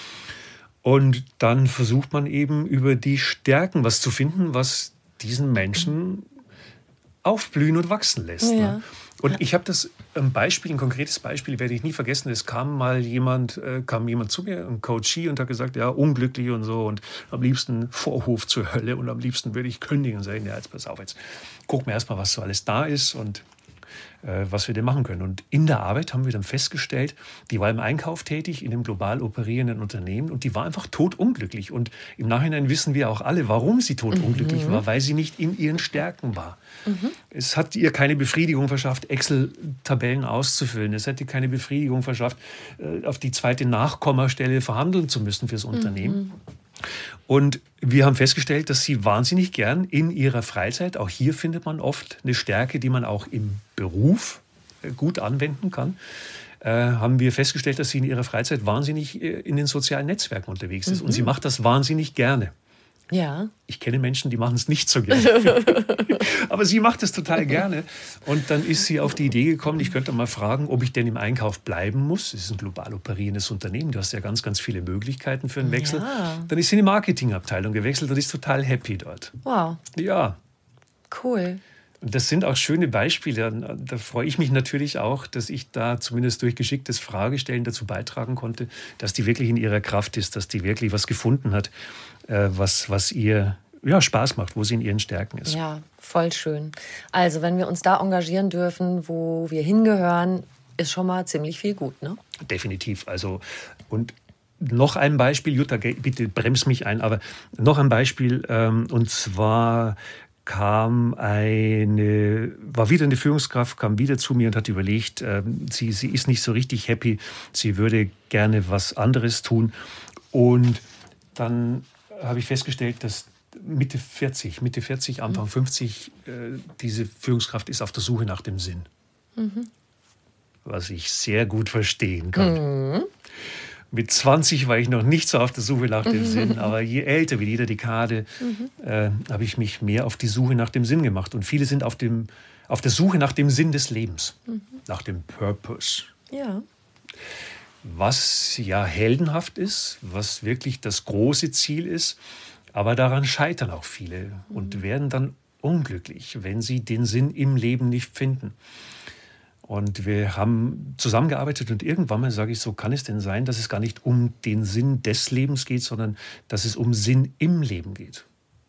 Und dann versucht man eben über die Stärken was zu finden, was diesen Menschen aufblühen und wachsen lässt. Ja. Ne? Und ich habe das ein Beispiel, ein konkretes Beispiel, werde ich nie vergessen. Es kam mal jemand, äh, kam jemand zu mir, ein Coachie, und hat gesagt, ja, unglücklich und so und am liebsten Vorhof zur Hölle und am liebsten würde ich kündigen. Und sagen, ja, jetzt pass auf, jetzt gucken wir erstmal, was so alles da ist und äh, was wir denn machen können. Und in der Arbeit haben wir dann festgestellt, die war im Einkauf tätig, in einem global operierenden Unternehmen, und die war einfach totunglücklich. Und im Nachhinein wissen wir auch alle, warum sie totunglücklich mhm. war, weil sie nicht in ihren Stärken war. Mhm. Es hat ihr keine Befriedigung verschafft, Excel-Tabellen auszufüllen. Es hat ihr keine Befriedigung verschafft, auf die zweite Nachkommastelle verhandeln zu müssen fürs Unternehmen. Mhm. Und wir haben festgestellt, dass sie wahnsinnig gern in ihrer Freizeit, auch hier findet man oft eine Stärke, die man auch im Beruf gut anwenden kann, äh, haben wir festgestellt, dass sie in ihrer Freizeit wahnsinnig in den sozialen Netzwerken unterwegs ist. Mhm. Und sie macht das wahnsinnig gerne.
Ja.
Ich kenne Menschen, die machen es nicht so gerne. Aber sie macht es total gerne. Und dann ist sie auf die Idee gekommen, ich könnte mal fragen, ob ich denn im Einkauf bleiben muss. Es ist ein global operierendes Unternehmen. Du hast ja ganz, ganz viele Möglichkeiten für einen Wechsel.
Ja.
Dann ist sie in die Marketingabteilung gewechselt und ist total happy dort.
Wow.
Ja.
Cool.
Und das sind auch schöne Beispiele. Da, da freue ich mich natürlich auch, dass ich da zumindest durch geschicktes Fragestellen dazu beitragen konnte, dass die wirklich in ihrer Kraft ist, dass die wirklich was gefunden hat, äh, was, was ihr ja, Spaß macht, wo sie in ihren Stärken ist.
Ja, voll schön. Also, wenn wir uns da engagieren dürfen, wo wir hingehören, ist schon mal ziemlich viel gut, ne?
Definitiv. Also, und noch ein Beispiel, Jutta, bitte bremst mich ein, aber noch ein Beispiel, ähm, und zwar kam eine, war wieder eine Führungskraft, kam wieder zu mir und hat überlegt, äh, sie, sie ist nicht so richtig happy, sie würde gerne was anderes tun. Und dann habe ich festgestellt, dass Mitte vierzig, Mitte vierzig, Anfang fünfzig, äh, diese Führungskraft ist auf der Suche nach dem Sinn. Mhm. Was ich sehr gut verstehen kann. Mhm. Mit zwanzig war ich noch nicht so auf der Suche nach dem mhm. Sinn, aber je älter, mit jeder Dekade, mhm. äh, habe ich mich mehr auf die Suche nach dem Sinn gemacht. Und viele sind auf, dem, auf der Suche nach dem Sinn des Lebens, mhm. nach dem Purpose.
Ja.
Was ja heldenhaft ist, was wirklich das große Ziel ist, aber daran scheitern auch viele mhm. und werden dann unglücklich, wenn sie den Sinn im Leben nicht finden. Und wir haben zusammengearbeitet und irgendwann mal sage ich so, kann es denn sein, dass es gar nicht um den Sinn des Lebens geht, sondern dass es um Sinn im Leben geht.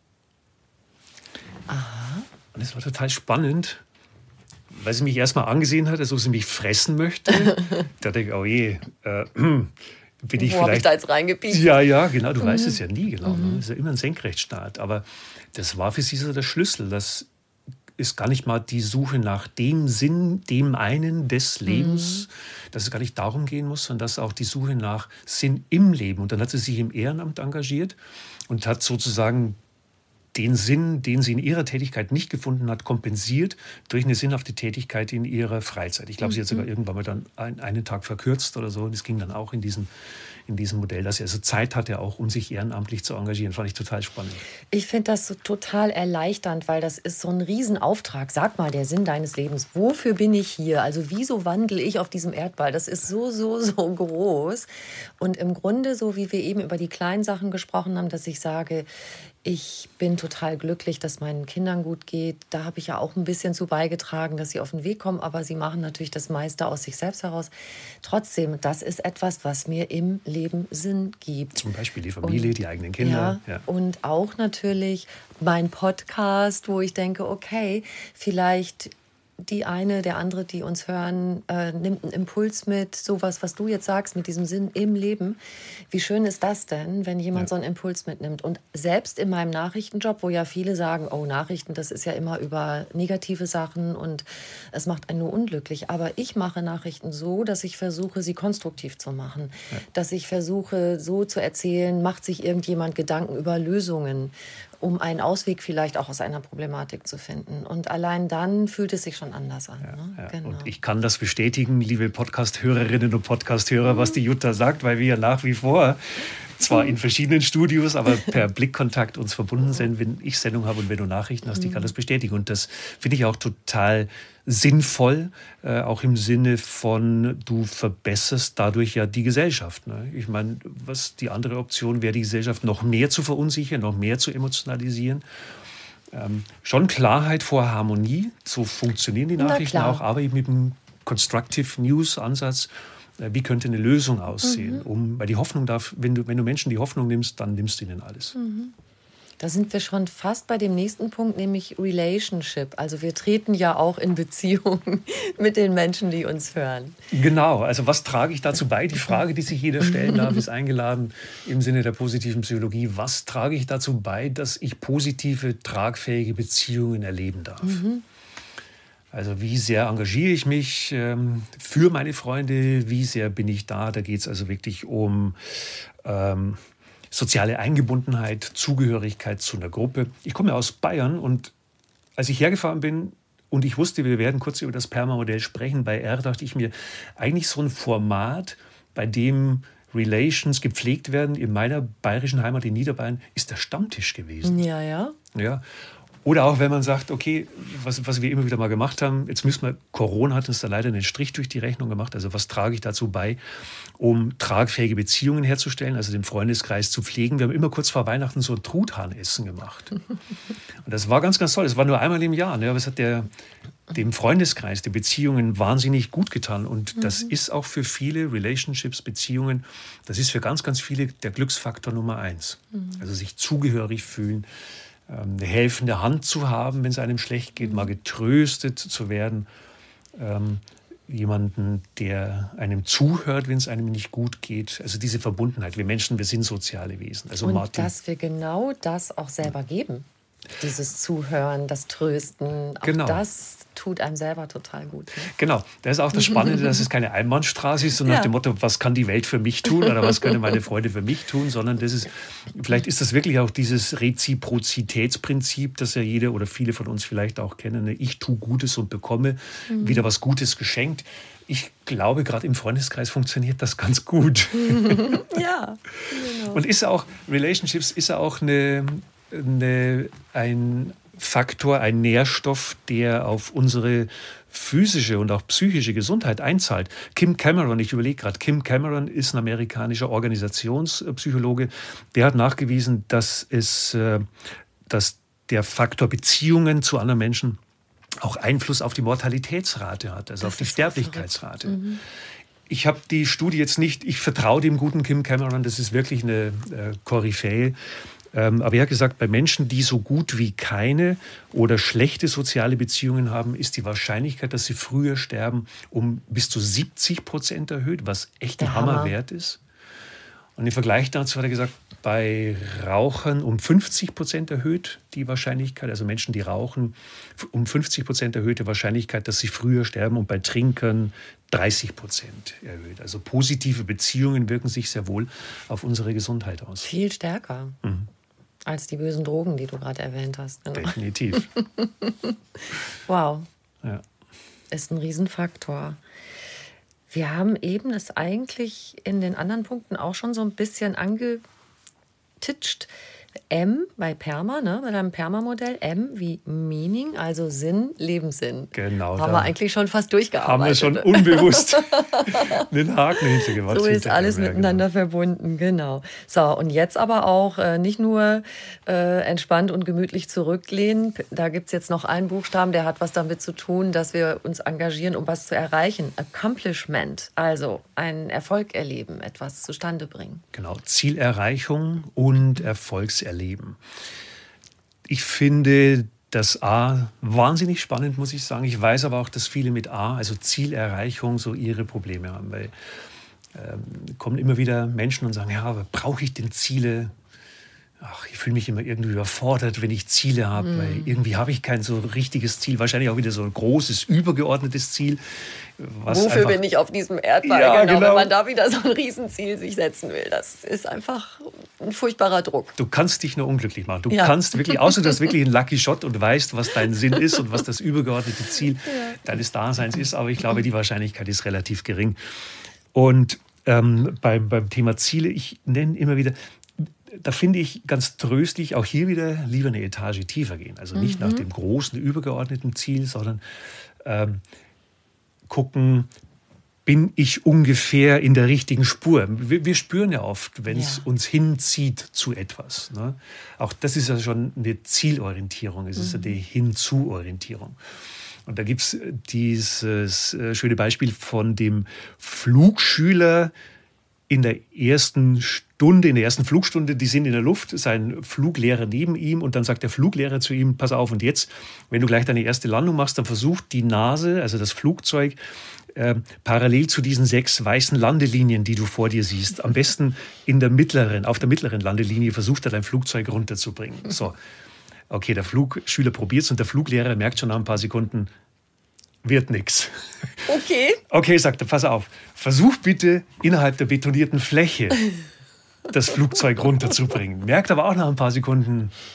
Aha.
Und das war total spannend, weil sie mich erstmal angesehen hat, als ob sie mich fressen möchte. Da dachte ich, oh je, äh, bin ich
Wo
vielleicht...
habe ich da jetzt reingebiegt?
Ja, ja, genau, du mhm. weißt es ja nie genau.
Mhm.
Das ist ja immer ein Senkrechtstarт. Aber das war für sie so der Schlüssel, dass ist gar nicht mal die Suche nach dem Sinn, dem einen des Lebens, mhm. dass es gar nicht darum gehen muss, sondern dass auch die Suche nach Sinn im Leben. Und dann hat sie sich im Ehrenamt engagiert und hat sozusagen den Sinn, den sie in ihrer Tätigkeit nicht gefunden hat, kompensiert durch eine sinnhafte Tätigkeit in ihrer Freizeit. Ich glaube, mhm. sie hat sogar irgendwann mal dann einen, einen Tag verkürzt oder so. Und es ging dann auch in diesem, in diesem Modell, dass sie also Zeit hatte, auch um sich ehrenamtlich zu engagieren. Fand ich total spannend.
Ich finde das so total erleichternd, weil das ist so ein Riesenauftrag. Sag mal, der Sinn deines Lebens. Wofür bin ich hier? Also wieso wandle ich auf diesem Erdball? Das ist so, so, so groß. Und im Grunde, so wie wir eben über die kleinen Sachen gesprochen haben, dass ich sage, ich bin total glücklich, dass meinen Kindern gut geht. Da habe ich ja auch ein bisschen zu beigetragen, dass sie auf den Weg kommen. Aber sie machen natürlich das meiste aus sich selbst heraus. Trotzdem, das ist etwas, was mir im Leben Sinn gibt.
Zum Beispiel die Familie, und, die eigenen Kinder.
Ja, ja. Und auch natürlich mein Podcast, wo ich denke, okay, vielleicht die eine, der andere, die uns hören, äh, nimmt einen Impuls mit, sowas, was du jetzt sagst, mit diesem Sinn im Leben. Wie schön ist das denn, wenn jemand ja. so einen Impuls mitnimmt? Und selbst in meinem Nachrichtenjob, wo ja viele sagen, oh, Nachrichten, das ist ja immer über negative Sachen und es macht einen nur unglücklich. Aber ich mache Nachrichten so, dass ich versuche, sie konstruktiv zu machen. Ja. Dass ich versuche, so zu erzählen, macht sich irgendjemand Gedanken über Lösungen, um einen Ausweg vielleicht auch aus einer Problematik zu finden. Und allein dann fühlt es sich schon anders an.
Ja,
ne?
ja.
Genau.
Und ich kann das bestätigen, liebe Podcast-Hörerinnen und Podcast-Hörer, mhm. was die Jutta sagt, weil wir ja nach wie vor zwar in verschiedenen Studios, aber per Blickkontakt uns verbunden sind, wenn ich Sendung habe und wenn du Nachrichten hast, ich kann das bestätigen. Und das finde ich auch total sinnvoll, äh, auch im Sinne von, du verbesserst dadurch ja die Gesellschaft. Ne? Ich meine, was die andere Option wäre, die Gesellschaft noch mehr zu verunsichern, noch mehr zu emotionalisieren. Ähm, schon Klarheit vor Harmonie, so funktionieren die Nachrichten auch, aber eben mit dem Constructive News Ansatz. Wie könnte eine Lösung aussehen? Mhm. Um, weil die Hoffnung darf, wenn du, wenn du Menschen die Hoffnung nimmst, dann nimmst du ihnen alles.
Mhm. Da sind wir schon fast bei dem nächsten Punkt, nämlich Relationship. Also wir treten ja auch in Beziehung mit den Menschen, die uns hören.
Genau, also was trage ich dazu bei? Die Frage, die sich jeder stellen darf, ist eingeladen im Sinne der positiven Psychologie. Was trage ich dazu bei, dass ich positive, tragfähige Beziehungen erleben darf? Mhm. Also wie sehr engagiere ich mich ähm, für meine Freunde, wie sehr bin ich da? Da geht es also wirklich um ähm, soziale Eingebundenheit, Zugehörigkeit zu einer Gruppe. Ich komme aus Bayern und als ich hergefahren bin und ich wusste, wir werden kurz über das PERMA-Modell sprechen, bei R dachte ich mir, eigentlich so ein Format, bei dem Relations gepflegt werden. In meiner bayerischen Heimat in Niederbayern ist der Stammtisch gewesen.
Ja, ja.
Ja. Oder auch wenn man sagt, okay, was, was wir immer wieder mal gemacht haben, jetzt müssen wir, Corona hat uns da leider einen Strich durch die Rechnung gemacht, also was trage ich dazu bei, um tragfähige Beziehungen herzustellen, also den Freundeskreis zu pflegen. Wir haben immer kurz vor Weihnachten so ein Truthahnessen gemacht. Und das war ganz, ganz toll. Das war nur einmal im Jahr, ne? Aber es hat der, dem Freundeskreis, den Beziehungen wahnsinnig gut getan. Und mhm. das ist auch für viele Relationships, Beziehungen, das ist für ganz, ganz viele der Glücksfaktor Nummer eins. Mhm. Also sich zugehörig fühlen, eine helfende Hand zu haben, wenn es einem schlecht geht, mal getröstet zu werden, ähm, jemanden, der einem zuhört, wenn es einem nicht gut geht. Also diese Verbundenheit. Wir Menschen, wir sind soziale Wesen. Also
und
Martin,
dass wir genau das auch selber geben. Dieses Zuhören, das Trösten, auch
genau.
das tut einem selber total gut. Ne?
Genau, das ist auch das Spannende, dass es keine Einbahnstraße ist, so nach ja. dem Motto, was kann die Welt für mich tun oder was können meine Freunde für mich tun, sondern das ist, vielleicht ist das wirklich auch dieses Reziprozitätsprinzip, das ja jeder oder viele von uns vielleicht auch kennen. Ne? Ich tue Gutes und bekomme mhm. wieder was Gutes geschenkt. Ich glaube, gerade im Freundeskreis funktioniert das ganz gut.
Ja, genau.
Und ist auch, Relationships ist ja auch eine, eine, ein Faktor, ein Nährstoff, der auf unsere physische und auch psychische Gesundheit einzahlt. Kim Cameron, ich überlege gerade, Kim Cameron ist ein amerikanischer Organisationspsychologe, der hat nachgewiesen, dass, es, dass der Faktor Beziehungen zu anderen Menschen auch Einfluss auf die Mortalitätsrate hat, also das auf die Sterblichkeitsrate. Mhm. Ich habe die Studie jetzt nicht, ich vertraue dem guten Kim Cameron, das ist wirklich eine äh, Koryphäe. Ähm, aber er hat gesagt, bei Menschen, die so gut wie keine oder schlechte soziale Beziehungen haben, ist die Wahrscheinlichkeit, dass sie früher sterben, um bis zu siebzig Prozent erhöht, was echt ein Hammerwert ist. Und im Vergleich dazu hat er gesagt, bei Rauchern um fünfzig Prozent erhöht die Wahrscheinlichkeit, also Menschen, die rauchen, um fünfzig Prozent erhöhte Wahrscheinlichkeit, dass sie früher sterben, und bei Trinkern dreißig Prozent erhöht. Also positive Beziehungen wirken sich sehr wohl auf unsere Gesundheit aus.
Viel stärker mhm. als die bösen Drogen, die du gerade erwähnt hast. Genau.
Definitiv.
Wow.
Ja.
Ist ein Riesenfaktor. Wir haben eben es eigentlich in den anderen Punkten auch schon so ein bisschen angetitscht. M bei PERMA, ne, bei deinem PERMA-Modell, M wie Meaning, also Sinn, Lebenssinn.
Genau.
Haben wir eigentlich schon fast durchgearbeitet.
Haben wir schon unbewusst einen Haken hintergemacht.
So ist alles ja, miteinander genau. verbunden, genau. So, und jetzt aber auch äh, nicht nur äh, entspannt und gemütlich zurücklehnen. Da gibt es jetzt noch einen Buchstaben, der hat was damit zu tun, dass wir uns engagieren, um was zu erreichen. Accomplishment, also einen Erfolg erleben, etwas zustande bringen.
Genau, Zielerreichung und Erfolgserleben. Ich finde das A wahnsinnig spannend, muss ich sagen. Ich weiß aber auch, dass viele mit A, also Zielerreichung, so ihre Probleme haben. Weil ähm, kommen immer wieder Menschen und sagen, ja, aber brauche ich denn Ziele? Ach, ich fühle mich immer irgendwie überfordert, wenn ich Ziele habe, mm. weil irgendwie habe ich kein so richtiges Ziel. Wahrscheinlich auch wieder so ein großes, übergeordnetes Ziel. Was
Wofür
einfach,
bin ich auf diesem Erdball?
Ja,
genau,
genau.
Wenn man da wieder so ein Riesenziel sich setzen will. Das ist einfach ein furchtbarer Druck.
Du kannst dich nur unglücklich machen. Du
ja.
kannst wirklich, außer du hast wirklich einen Lucky Shot und weißt, was dein Sinn ist und was das übergeordnete Ziel ja. deines Daseins ist. Aber ich glaube, die Wahrscheinlichkeit ist relativ gering. Und ähm, beim, beim Thema Ziele, ich nenne immer wieder, da finde ich ganz tröstlich, auch hier wieder lieber eine Etage tiefer gehen. Also nicht mhm. nach dem großen, übergeordneten Ziel, sondern ähm, gucken, bin ich ungefähr in der richtigen Spur. Wir, wir spüren ja oft, wenn es ja. uns hinzieht zu etwas. Ne? Auch das ist ja schon eine Zielorientierung, es ist mhm. ja die Hinzu-Orientierung. Und da gibt es dieses äh, schöne Beispiel von dem Flugschüler in der ersten Stunde, in der ersten Flugstunde, die sind in der Luft, sein Fluglehrer neben ihm, und dann sagt der Fluglehrer zu ihm, pass auf, und jetzt, wenn du gleich deine erste Landung machst, dann versucht die Nase, also das Flugzeug, äh, parallel zu diesen sechs weißen Landelinien, die du vor dir siehst, am besten in der mittleren, auf der mittleren Landelinie versucht er dein Flugzeug runterzubringen. So, okay, der Flugschüler probiert es und der Fluglehrer merkt schon nach ein paar Sekunden, wird nichts.
Okay.
Okay, sagt er, pass auf. Versuch bitte innerhalb der betonierten Fläche das Flugzeug runterzubringen. Merkt aber auch nach ein paar Sekunden,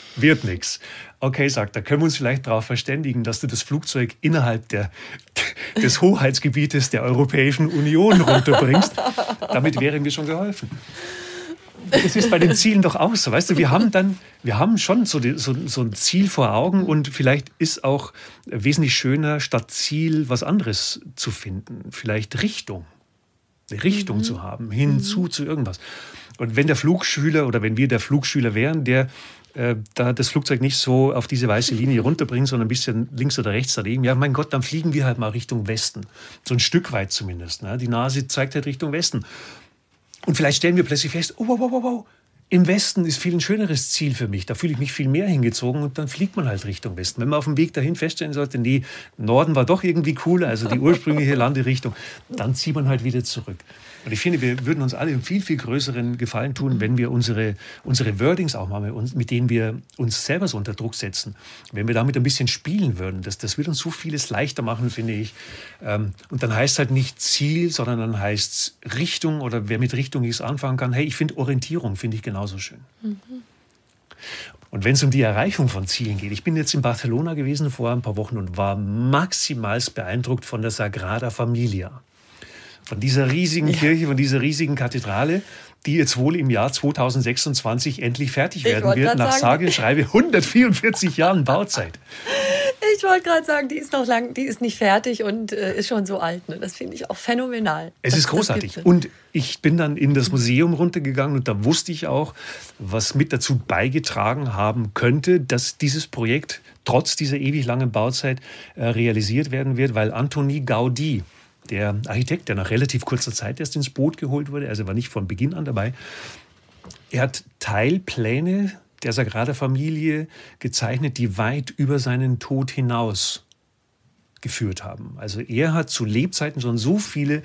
wird nichts. Okay, sagt er, können wir uns vielleicht darauf verständigen, dass du das Flugzeug innerhalb der, des Hoheitsgebietes der Europäischen Union runterbringst? Damit wäre mir schon geholfen. Das ist bei den Zielen doch auch so. Weißt du, wir haben dann, wir haben schon so, die, so, so ein Ziel vor Augen und vielleicht ist auch wesentlich schöner, statt Ziel was anderes zu finden. Vielleicht Richtung. Eine Richtung mhm. zu haben, hinzu mhm. zu irgendwas. Und wenn der Flugschüler oder wenn wir der Flugschüler wären, der äh, da das Flugzeug nicht so auf diese weiße Linie runterbringt, sondern ein bisschen links oder rechts daneben, ja, mein Gott, dann fliegen wir halt mal Richtung Westen. So ein Stück weit zumindest. Ne? Die Nase zeigt halt Richtung Westen. Und vielleicht stellen wir plötzlich fest, oh, wow, wow, wow, wow. Im Westen ist viel ein schöneres Ziel für mich. Da fühle ich mich viel mehr hingezogen und dann fliegt man halt Richtung Westen. Wenn man auf dem Weg dahin feststellen sollte, nee, Norden war doch irgendwie cooler, also die ursprüngliche Landerichtung, dann zieht man halt wieder zurück. Und ich finde, wir würden uns alle einen viel, viel größeren Gefallen tun, wenn wir unsere, unsere Wordings auch mal, mit denen wir uns selber so unter Druck setzen, wenn wir damit ein bisschen spielen würden. Das, das würde uns so vieles leichter machen, finde ich. Und dann heißt es halt nicht Ziel, sondern dann heißt es Richtung oder wer mit Richtung nichts anfangen kann. Hey, ich finde Orientierung, finde ich genauso schön. Mhm. Und wenn es um die Erreichung von Zielen geht, ich bin jetzt in Barcelona gewesen vor ein paar Wochen und war maximalst beeindruckt von der Sagrada Familia. Von dieser riesigen ja. Kirche, von dieser riesigen Kathedrale, die jetzt wohl im Jahr zweitausendsechsundzwanzig endlich fertig werden wird, nach sage und schreibe hundertvierundvierzig Jahren Bauzeit.
Ich wollte gerade sagen, die ist noch lang, die ist nicht fertig und äh, ist schon so alt. Ne? Das finde ich auch phänomenal.
Es ist großartig. Und ich bin dann in das Museum runtergegangen und da wusste ich auch, was mit dazu beigetragen haben könnte, dass dieses Projekt trotz dieser ewig langen Bauzeit äh, realisiert werden wird, weil Antoni Gaudí, der Architekt, der nach relativ kurzer Zeit erst ins Boot geholt wurde, also er war nicht von Beginn an dabei, er hat Teilpläne der Sagrada Familie gezeichnet, die weit über seinen Tod hinaus geführt haben. Also er hat zu Lebzeiten schon so viele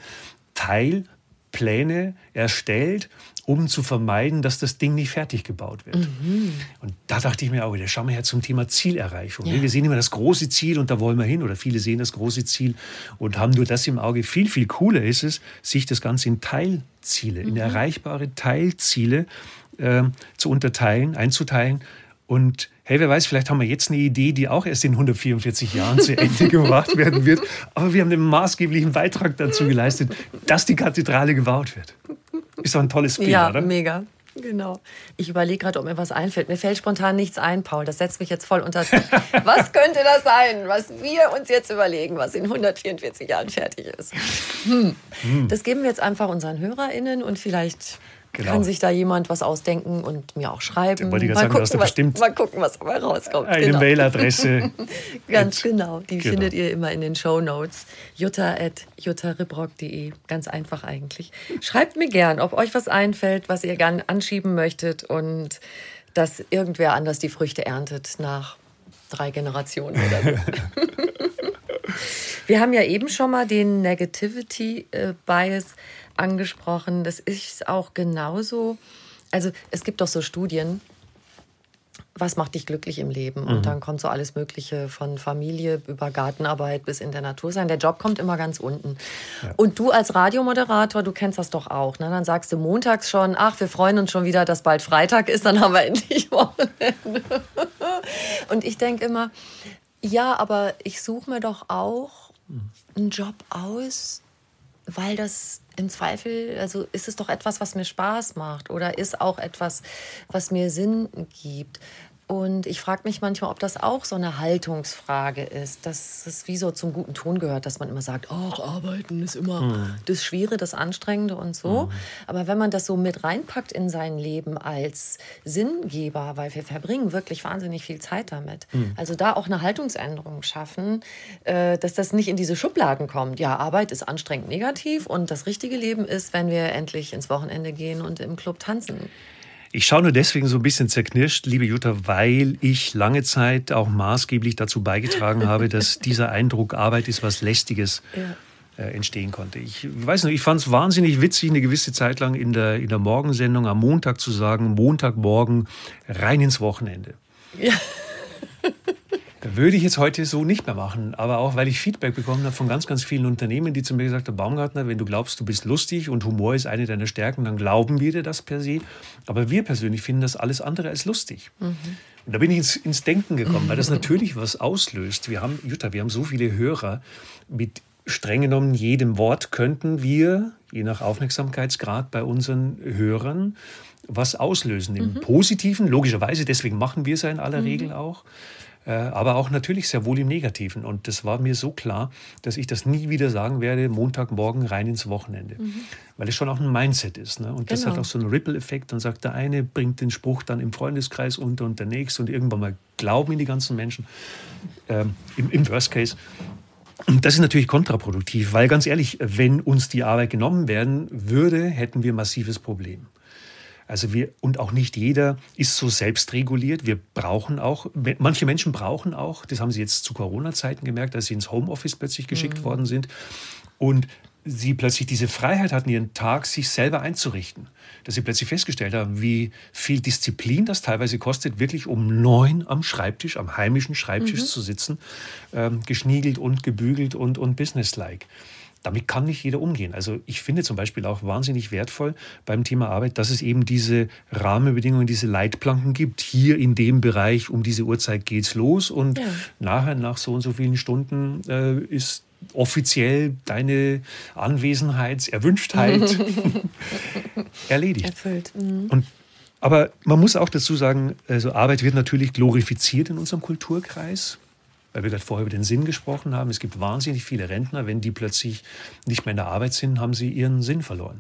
Teilpläne erstellt, um zu vermeiden, dass das Ding nicht fertig gebaut wird. Mhm. Und da dachte ich mir auch wieder, schauen wir her zum Thema Zielerreichung. Ja. Wir sehen immer das große Ziel und da wollen wir hin, oder viele sehen das große Ziel und haben nur das im Auge. Viel, viel cooler ist es, sich das Ganze in Teilziele, mhm. in erreichbare Teilziele äh, zu unterteilen, einzuteilen. Und hey, wer weiß, vielleicht haben wir jetzt eine Idee, die auch erst in hundertvierundvierzig Jahren zu Ende gebracht werden wird. Aber wir haben den maßgeblichen Beitrag dazu geleistet, dass die Kathedrale gebaut wird. Ist doch ein tolles Bild,
ja,
oder?
Ja, mega. Genau. Ich überlege gerade, ob mir was einfällt. Mir fällt spontan nichts ein, Paul. Das setzt mich jetzt voll unter Druck. Was könnte das sein, was wir uns jetzt überlegen, was in hundertvierundvierzig Jahren fertig ist? Hm. Hm. Das geben wir jetzt einfach unseren HörerInnen und vielleicht genau. kann sich da jemand was ausdenken und mir auch schreiben.
Wollte ich gerade sagen,
gucken,
was, bestimmt
mal gucken, was dabei rauskommt.
Eine genau. Mailadresse.
Ganz genau. Die genau. findet ihr immer in den Shownotes. jutta at juttaribrock punkt de. Ganz einfach eigentlich. Schreibt mir gern, ob euch was einfällt, was ihr gern anschieben möchtet und dass irgendwer anders die Früchte erntet nach drei Generationen oder so. Wir haben ja eben schon mal den Negativity Bias angesprochen. Das ist auch genauso. Also es gibt doch so Studien, was macht dich glücklich im Leben? Und mhm. dann kommt so alles Mögliche von Familie über Gartenarbeit bis in der Natur sein. Der Job kommt immer ganz unten. Ja. Und du als Radiomoderator, du kennst das doch auch. Ne? Dann sagst du montags schon, ach, wir freuen uns schon wieder, dass bald Freitag ist, dann haben wir endlich Wochenende. Und ich denke immer, ja, aber ich suche mir doch auch einen Job aus, weil das im Zweifel, also ist es doch etwas, was mir Spaß macht oder ist auch etwas, was mir Sinn gibt. Und ich frage mich manchmal, ob das auch so eine Haltungsfrage ist, dass es wie so zum guten Ton gehört, dass man immer sagt, ach, arbeiten ist immer mhm. das Schwierige, das Anstrengende und so. Mhm. Aber wenn man das so mit reinpackt in sein Leben als Sinngeber, weil wir verbringen wirklich wahnsinnig viel Zeit damit, mhm. also da auch eine Haltungsänderung schaffen, äh, dass das nicht in diese Schubladen kommt. Ja, Arbeit ist anstrengend negativ und das richtige Leben ist, wenn wir endlich ins Wochenende gehen und im Club tanzen.
Ich schaue nur deswegen so ein bisschen zerknirscht, liebe Jutta, weil ich lange Zeit auch maßgeblich dazu beigetragen habe, dass dieser Eindruck Arbeit ist was Lästiges ja. äh, entstehen konnte. Ich weiß nicht, ich fand es wahnsinnig witzig, eine gewisse Zeit lang in der, in der Morgensendung am Montag zu sagen, Montagmorgen rein ins Wochenende. Ja. Würde ich jetzt heute so nicht mehr machen, aber auch, weil ich Feedback bekommen habe von ganz, ganz vielen Unternehmen, die zu mir gesagt haben, Baumgartner, wenn du glaubst, du bist lustig und Humor ist eine deiner Stärken, dann glauben wir dir das per se. Aber wir persönlich finden das alles andere als lustig. Mhm. Und da bin ich ins, ins Denken gekommen, weil das natürlich was auslöst. Wir haben, Jutta, wir haben so viele Hörer, mit streng genommen jedem Wort könnten wir, je nach Aufmerksamkeitsgrad bei unseren Hörern, was auslösen. Im mhm. Positiven, logischerweise, deswegen machen wir es ja in aller mhm. Regel auch. Aber auch natürlich sehr wohl im Negativen. Und das war mir so klar, dass ich das nie wieder sagen werde, Montagmorgen rein ins Wochenende. Mhm. Weil es schon auch ein Mindset ist. Ne? Und das genau. hat auch so einen Ripple-Effekt. Dann sagt der eine, bringt den Spruch dann im Freundeskreis unter und der nächste. Und irgendwann mal glauben ihn die ganzen Menschen. Ähm, im, im Worst Case. Und das ist natürlich kontraproduktiv. Weil ganz ehrlich, wenn uns die Arbeit genommen werden würde, hätten wir ein massives Problem. Also wir, und auch nicht jeder ist so selbstreguliert. Wir brauchen auch, manche Menschen brauchen auch, das haben sie jetzt zu Corona-Zeiten gemerkt, als sie ins Homeoffice plötzlich geschickt mhm. worden sind und sie plötzlich diese Freiheit hatten, ihren Tag sich selber einzurichten. Dass sie plötzlich festgestellt haben, wie viel Disziplin das teilweise kostet, wirklich um neun am Schreibtisch, am heimischen Schreibtisch mhm. zu sitzen, ähm, geschniegelt und gebügelt und, und businesslike. Damit kann nicht jeder umgehen. Also ich finde zum Beispiel auch wahnsinnig wertvoll beim Thema Arbeit, dass es eben diese Rahmenbedingungen, diese Leitplanken gibt. Hier in dem Bereich um diese Uhrzeit geht's los und ja. nachher, nach so und so vielen Stunden, äh, ist offiziell deine Anwesenheitserwünschtheit erledigt.
Erfüllt. Mhm.
Und, aber man muss auch dazu sagen, also Arbeit wird natürlich glorifiziert in unserem Kulturkreis. Weil wir gerade vorher über den Sinn gesprochen haben. Es gibt wahnsinnig viele Rentner, wenn die plötzlich nicht mehr in der Arbeit sind, haben sie ihren Sinn verloren.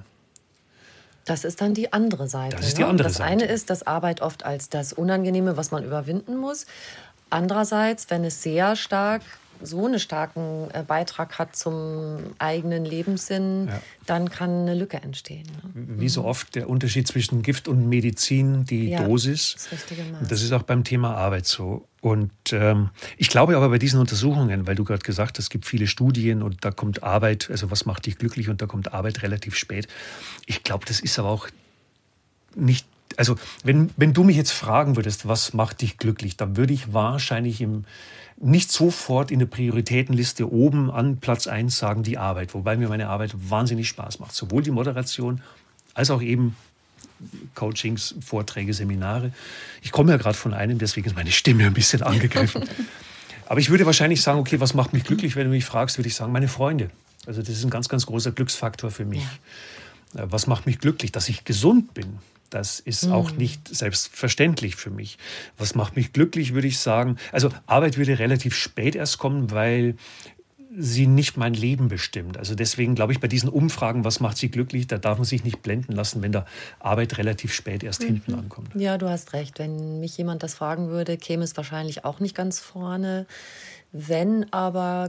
Das ist dann die andere Seite.
Das ist die andere
das
Seite.
eine ist, dass Arbeit oft als das Unangenehme, was man überwinden muss. Andererseits, wenn es sehr stark so einen starken Beitrag hat zum eigenen Lebenssinn, ja. dann kann eine Lücke entstehen. Ne?
Wie so oft der Unterschied zwischen Gift und Medizin, die ja, Dosis.
Das richtige Maß.
Das ist auch beim Thema Arbeit so. Und ähm, ich glaube aber bei diesen Untersuchungen, weil du gerade gesagt hast, es gibt viele Studien und da kommt Arbeit, also was macht dich glücklich und da kommt Arbeit relativ spät. Ich glaube, das ist aber auch nicht, also wenn, wenn du mich jetzt fragen würdest, was macht dich glücklich, dann würde ich wahrscheinlich im nicht sofort in der Prioritätenliste oben an Platz eins sagen, die Arbeit. Wobei mir meine Arbeit wahnsinnig Spaß macht. Sowohl die Moderation als auch eben Coachings, Vorträge, Seminare. Ich komme ja gerade von einem, deswegen ist meine Stimme ein bisschen angegriffen. Aber ich würde wahrscheinlich sagen, okay, was macht mich glücklich? Wenn du mich fragst, würde ich sagen, meine Freunde. Also das ist ein ganz, ganz großer Glücksfaktor für mich. Ja. Was macht mich glücklich? Dass ich gesund bin. Das ist auch nicht selbstverständlich für mich. Was macht mich glücklich, würde ich sagen. Also Arbeit würde relativ spät erst kommen, weil sie nicht mein Leben bestimmt. Also deswegen glaube ich, bei diesen Umfragen, was macht sie glücklich, da darf man sich nicht blenden lassen, wenn da Arbeit relativ spät erst mhm. hinten ankommt.
Ja, du hast recht. Wenn mich jemand das fragen würde, käme es wahrscheinlich auch nicht ganz vorne. Wenn aber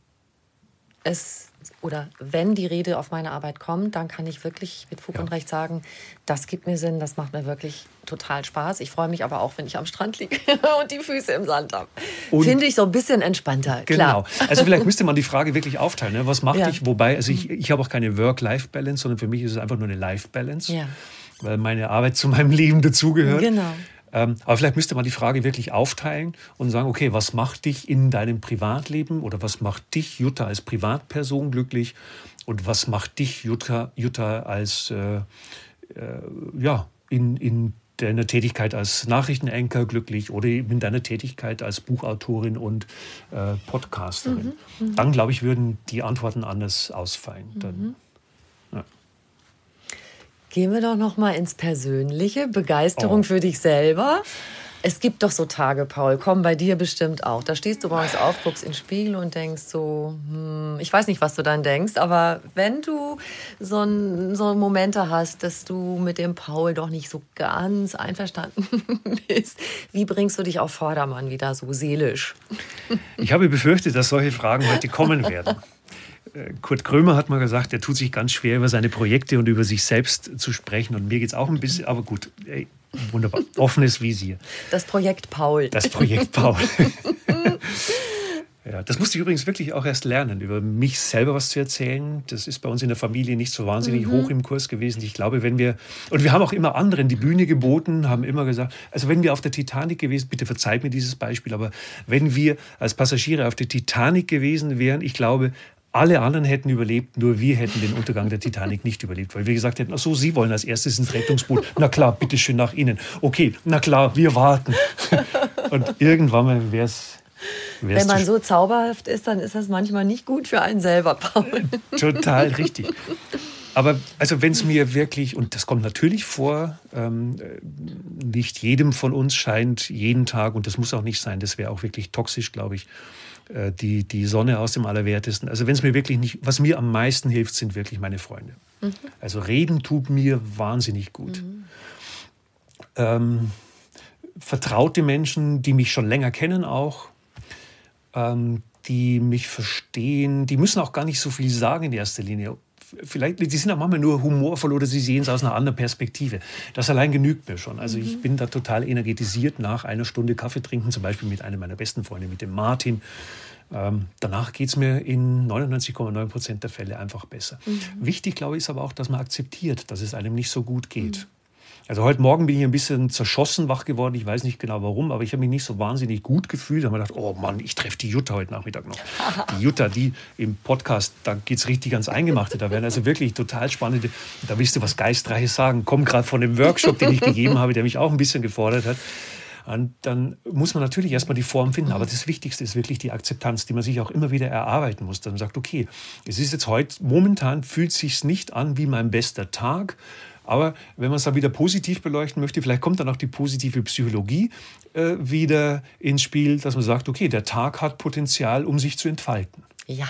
es oder wenn die Rede auf meine Arbeit kommt, dann kann ich wirklich mit Fug ja. und Recht sagen, das gibt mir Sinn, das macht mir wirklich total Spaß. Ich freue mich aber auch, wenn ich am Strand liege und die Füße im Sand habe. Finde ich so ein bisschen entspannter.
Genau.
Klar.
Also vielleicht müsste man die Frage wirklich aufteilen. Ne? Was macht
ja.
dich? Wobei, also ich, ich habe auch keine Work-Life-Balance, sondern für mich ist es einfach nur eine Life-Balance,
ja.
weil meine Arbeit zu meinem Leben dazugehört.
Genau.
Ähm, aber vielleicht müsste man die Frage wirklich aufteilen und sagen, okay, was macht dich in deinem Privatleben oder was macht dich, Jutta, als Privatperson glücklich und was macht dich, Jutta, Jutta als äh, äh, ja, in, in deiner Tätigkeit als Nachrichtenanchor glücklich oder in deiner Tätigkeit als Buchautorin und äh, Podcasterin. Mhm, Dann, glaube ich, würden die Antworten anders ausfallen.
Mhm.
Dann, ja.
Gehen wir doch noch mal ins Persönliche. Begeisterung oh. für dich selber. Es gibt doch so Tage, Paul, kommen bei dir bestimmt auch. Da stehst du morgens auf, guckst in den Spiegel und denkst so, hm, ich weiß nicht, was du dann denkst, aber wenn du so, ein, so Momente hast, dass du mit dem Paul doch nicht so ganz einverstanden bist, wie bringst du dich auf Vordermann wieder so seelisch?
Ich habe befürchtet, dass solche Fragen heute kommen werden. Kurt Krömer hat mal gesagt, er tut sich ganz schwer, über seine Projekte und über sich selbst zu sprechen. Und mir geht es auch ein bisschen, aber gut, ey, wunderbar. Offenes Visier.
Das Projekt Paul.
Das Projekt Paul. Ja. Ja, das musste ich übrigens wirklich auch erst lernen, über mich selber was zu erzählen. Das ist bei uns in der Familie nicht so wahnsinnig mhm. hoch im Kurs gewesen. Ich glaube, wenn wir, und wir haben auch immer anderen die Bühne geboten, haben immer gesagt, also wenn wir auf der Titanic gewesen, bitte verzeiht mir dieses Beispiel, aber wenn wir als Passagiere auf der Titanic gewesen wären, ich glaube, alle anderen hätten überlebt, nur wir hätten den Untergang der Titanic nicht überlebt, weil wir gesagt hätten, ach so, Sie wollen als erstes ins Rettungsboot. Na klar, bitteschön nach Ihnen. Okay, na klar, wir warten. Und irgendwann mal wäre es...
Wenn man so zauberhaft ist, dann ist das manchmal nicht gut für einen selber, Paul.
Total richtig. Aber also wenn es mir wirklich, und das kommt natürlich vor, ähm, nicht jedem von uns scheint jeden Tag, und das muss auch nicht sein, das wäre auch wirklich toxisch, glaube ich, Die, die Sonne aus dem Allerwertesten. Also wenn es mir wirklich nicht, was mir am meisten hilft, sind wirklich meine Freunde. Mhm. Also reden tut mir wahnsinnig gut. Mhm. Ähm, vertraute Menschen, die mich schon länger kennen auch, ähm, die mich verstehen, die müssen auch gar nicht so viel sagen in erster Linie. Vielleicht, die sind auch manchmal nur humorvoll oder sie sehen es aus einer anderen Perspektive. Das allein genügt mir schon. Also ich bin da total energetisiert nach einer Stunde Kaffee trinken, zum Beispiel mit einem meiner besten Freunde, mit dem Martin. Ähm, danach geht es mir in neunundneunzig Komma neun Prozent der Fälle einfach besser. Mhm. Wichtig, glaube ich, ist aber auch, dass man akzeptiert, dass es einem nicht so gut geht. Mhm. Also heute Morgen bin ich ein bisschen zerschossen wach geworden. Ich weiß nicht genau warum, aber ich habe mich nicht so wahnsinnig gut gefühlt. Da habe ich gedacht, oh Mann, ich treffe die Jutta heute Nachmittag noch. Die Jutta, die im Podcast, da geht es richtig ans Eingemachte. Da werden also wirklich total spannende, da willst du was Geistreiches sagen. Komm gerade von dem Workshop, den ich gegeben habe, der mich auch ein bisschen gefordert hat. Und dann muss man natürlich erstmal die Form finden. Aber das Wichtigste ist wirklich die Akzeptanz, die man sich auch immer wieder erarbeiten muss. Dann sagt, okay, es ist jetzt heute, momentan fühlt es sich nicht an wie mein bester Tag. Aber wenn man es dann wieder positiv beleuchten möchte, vielleicht kommt dann auch die positive Psychologie äh, wieder ins Spiel, dass man sagt, okay, der Tag hat Potenzial, um sich zu entfalten.
Ja,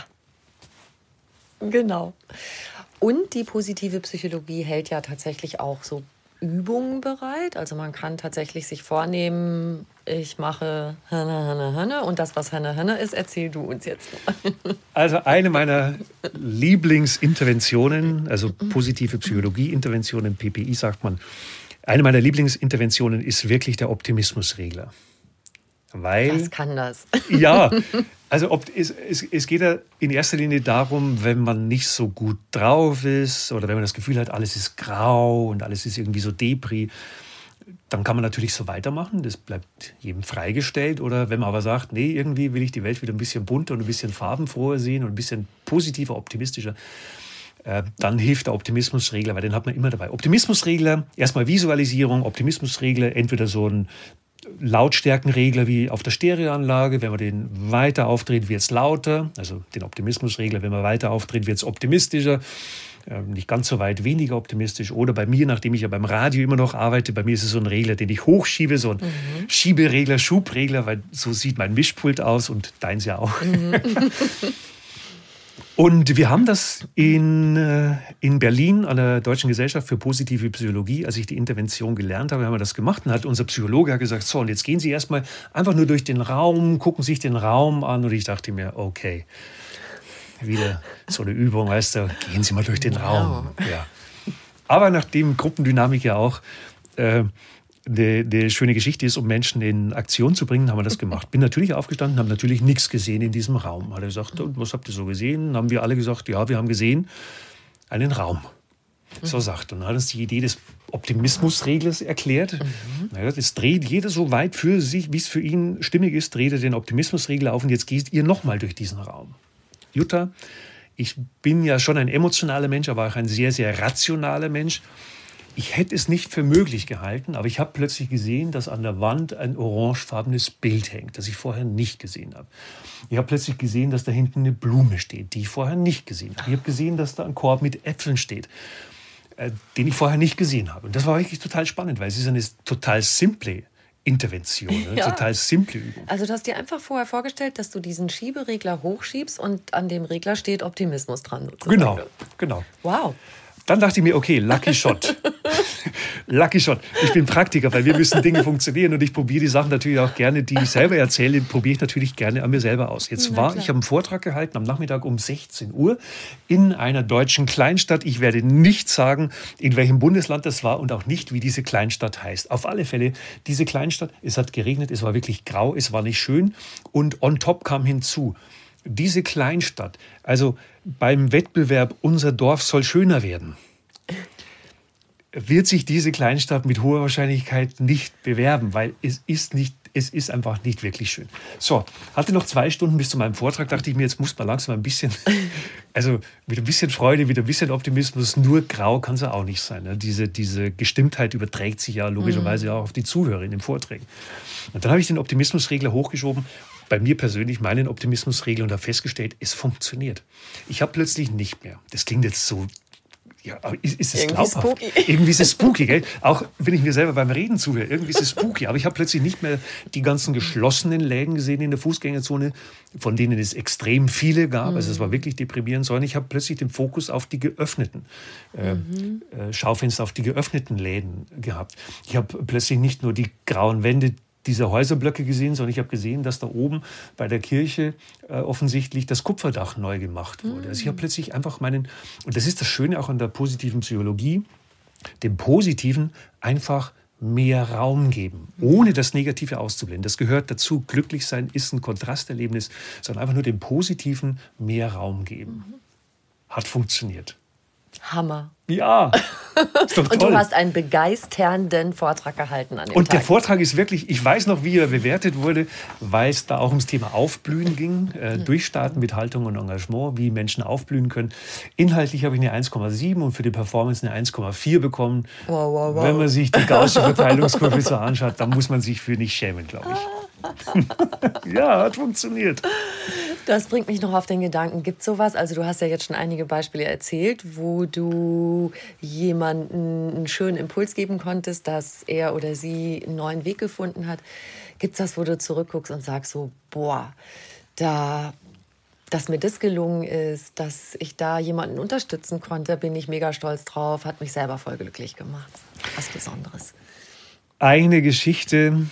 genau. Und die positive Psychologie hält ja tatsächlich auch so Übungen bereit. Also man kann tatsächlich sich vornehmen, ich mache Henne, Henne, Henne und das, was Henne, Henne ist, erzähl du uns jetzt mal.
Also eine meiner Lieblingsinterventionen, also positive Psychologie-Interventionen, P P I sagt man, eine meiner Lieblingsinterventionen ist wirklich der Optimismusregler. Weil,
was kann das?
Ja, also ob, es, es, es geht ja in erster Linie darum, wenn man nicht so gut drauf ist oder wenn man das Gefühl hat, alles ist grau und alles ist irgendwie so Depri, dann kann man natürlich so weitermachen, das bleibt jedem freigestellt. Oder wenn man aber sagt, nee, irgendwie will ich die Welt wieder ein bisschen bunter und ein bisschen farbenfroher sehen und ein bisschen positiver, optimistischer, äh, dann hilft der Optimismusregler, weil den hat man immer dabei. Optimismusregler, erstmal Visualisierung, Optimismusregler, entweder so ein Lautstärkenregler wie auf der Stereoanlage, wenn man den weiter aufdreht, wird es lauter. Also den Optimismusregler, wenn man weiter aufdreht, wird es optimistischer. Ähm, nicht ganz so weit weniger optimistisch. Oder bei mir, nachdem ich ja beim Radio immer noch arbeite, bei mir ist es so ein Regler, den ich hochschiebe, so ein mhm. Schieberegler, Schubregler, weil so sieht mein Mischpult aus und deins ja auch. Mhm. Und wir haben das in, in Berlin an der Deutschen Gesellschaft für positive Psychologie, als ich die Intervention gelernt habe, haben wir das gemacht. Und hat unser Psychologe gesagt, so, und jetzt gehen Sie erstmal einfach nur durch den Raum, gucken sich den Raum an. Und ich dachte mir, okay, wieder so eine Übung, weißt du, gehen Sie mal durch den Raum. Ja. Aber nachdem Gruppendynamik ja auch äh, eine, eine schöne Geschichte ist, um Menschen in Aktion zu bringen, haben wir das gemacht. Bin natürlich aufgestanden, haben natürlich nichts gesehen in diesem Raum. Hat er gesagt, und was habt ihr so gesehen? Dann haben wir alle gesagt, ja, wir haben gesehen einen Raum. So sagt er. Dann hat uns die Idee des Optimismusreglers erklärt. Mhm. Naja, das dreht jeder so weit für sich, wie es für ihn stimmig ist, dreht er den Optimismusregler auf und jetzt geht ihr nochmal durch diesen Raum. Jutta, ich bin ja schon ein emotionaler Mensch, aber auch ein sehr, sehr rationaler Mensch. Ich hätte es nicht für möglich gehalten, aber ich habe plötzlich gesehen, dass an der Wand ein orangefarbenes Bild hängt, das ich vorher nicht gesehen habe. Ich habe plötzlich gesehen, dass da hinten eine Blume steht, die ich vorher nicht gesehen habe. Ich habe gesehen, dass da ein Korb mit Äpfeln steht, äh, den ich vorher nicht gesehen habe. Und das war wirklich total spannend, weil es ist eine total simple Intervention, eine ja. total simple Übung.
Also du hast dir einfach vorher vorgestellt, dass du diesen Schieberegler hochschiebst und an dem Regler steht Optimismus dran. Sozusagen.
Genau, genau.
Wow.
Dann dachte ich mir, okay, Lucky Shot. Lucky Shot. Ich bin Praktiker, weil wir müssen Dinge funktionieren und ich probiere die Sachen natürlich auch gerne, die ich selber erzähle, probiere ich natürlich gerne an mir selber aus. Jetzt
Na
war
klar.
ich, habe einen Vortrag gehalten am Nachmittag um sechzehn Uhr in einer deutschen Kleinstadt. Ich werde nicht sagen, in welchem Bundesland das war und auch nicht, wie diese Kleinstadt heißt. Auf alle Fälle, diese Kleinstadt, es hat geregnet, es war wirklich grau, es war nicht schön und on top kam hinzu, diese Kleinstadt, also beim Wettbewerb Unser Dorf soll schöner werden, wird sich diese Kleinstadt mit hoher Wahrscheinlichkeit nicht bewerben, weil es ist nicht, es ist einfach nicht wirklich schön. So, hatte noch zwei Stunden bis zu meinem Vortrag, dachte ich mir, jetzt muss man langsam ein bisschen, also mit ein bisschen Freude, mit ein bisschen Optimismus, nur grau kann es ja auch nicht sein. Ne? Diese, diese Gestimmtheit überträgt sich ja logischerweise auch auf die Zuhörer in den Vorträgen. Und dann habe ich den Optimismusregler hochgeschoben, bei mir persönlich meinen Optimismusregler und habe festgestellt, es funktioniert. Ich habe plötzlich nicht mehr, das klingt jetzt so, ja, aber ist, ist es
Irgendwie
glaubhaft?
spooky.
Irgendwie ist es spooky, gell? Auch wenn ich mir selber beim Reden zuhöre, irgendwie ist es spooky. Aber ich habe plötzlich nicht mehr die ganzen geschlossenen Läden gesehen in der Fußgängerzone, von denen es extrem viele gab. Also es war wirklich deprimierend, sondern ich habe plötzlich den Fokus auf die geöffneten äh,
Mhm.
äh, Schaufenster, auf die geöffneten Läden gehabt. Ich habe plötzlich nicht nur die grauen Wände dieser Häuserblöcke gesehen, sondern ich habe gesehen, dass da oben bei der Kirche äh, offensichtlich das Kupferdach neu gemacht wurde. Also ich habe plötzlich einfach meinen, und das ist das Schöne auch an der positiven Psychologie, dem Positiven einfach mehr Raum geben, ohne das Negative auszublenden. Das gehört dazu. Glücklich sein ist ein Kontrasterlebnis, sondern einfach nur dem Positiven mehr Raum geben. Hat funktioniert.
Hammer.
Ja, ist doch
Und
toll.
du hast einen begeisternden Vortrag gehalten an dem
Und
Tag.
der Vortrag ist wirklich, ich weiß noch, wie er bewertet wurde, weil es da auch ums Thema Aufblühen ging, äh, Durchstarten mit Haltung und Engagement, wie Menschen aufblühen können. Inhaltlich habe ich eine eins Komma sieben und für die Performance eine eins Komma vier bekommen.
Wow, wow, wow.
Wenn man sich die Gaußsche Verteilungskurve so anschaut, dann muss man sich für nicht schämen, glaube ich. Ja, hat funktioniert.
Das bringt mich noch auf den Gedanken, gibt es sowas, also du hast ja jetzt schon einige Beispiele erzählt, wo du jemanden einen schönen Impuls geben konntest, dass er oder sie einen neuen Weg gefunden hat. Gibt es das, wo du zurückguckst und sagst so, boah, da, dass mir das gelungen ist, dass ich da jemanden unterstützen konnte, bin ich mega stolz drauf, hat mich selber voll glücklich gemacht. Was Besonderes.
Eine Geschichte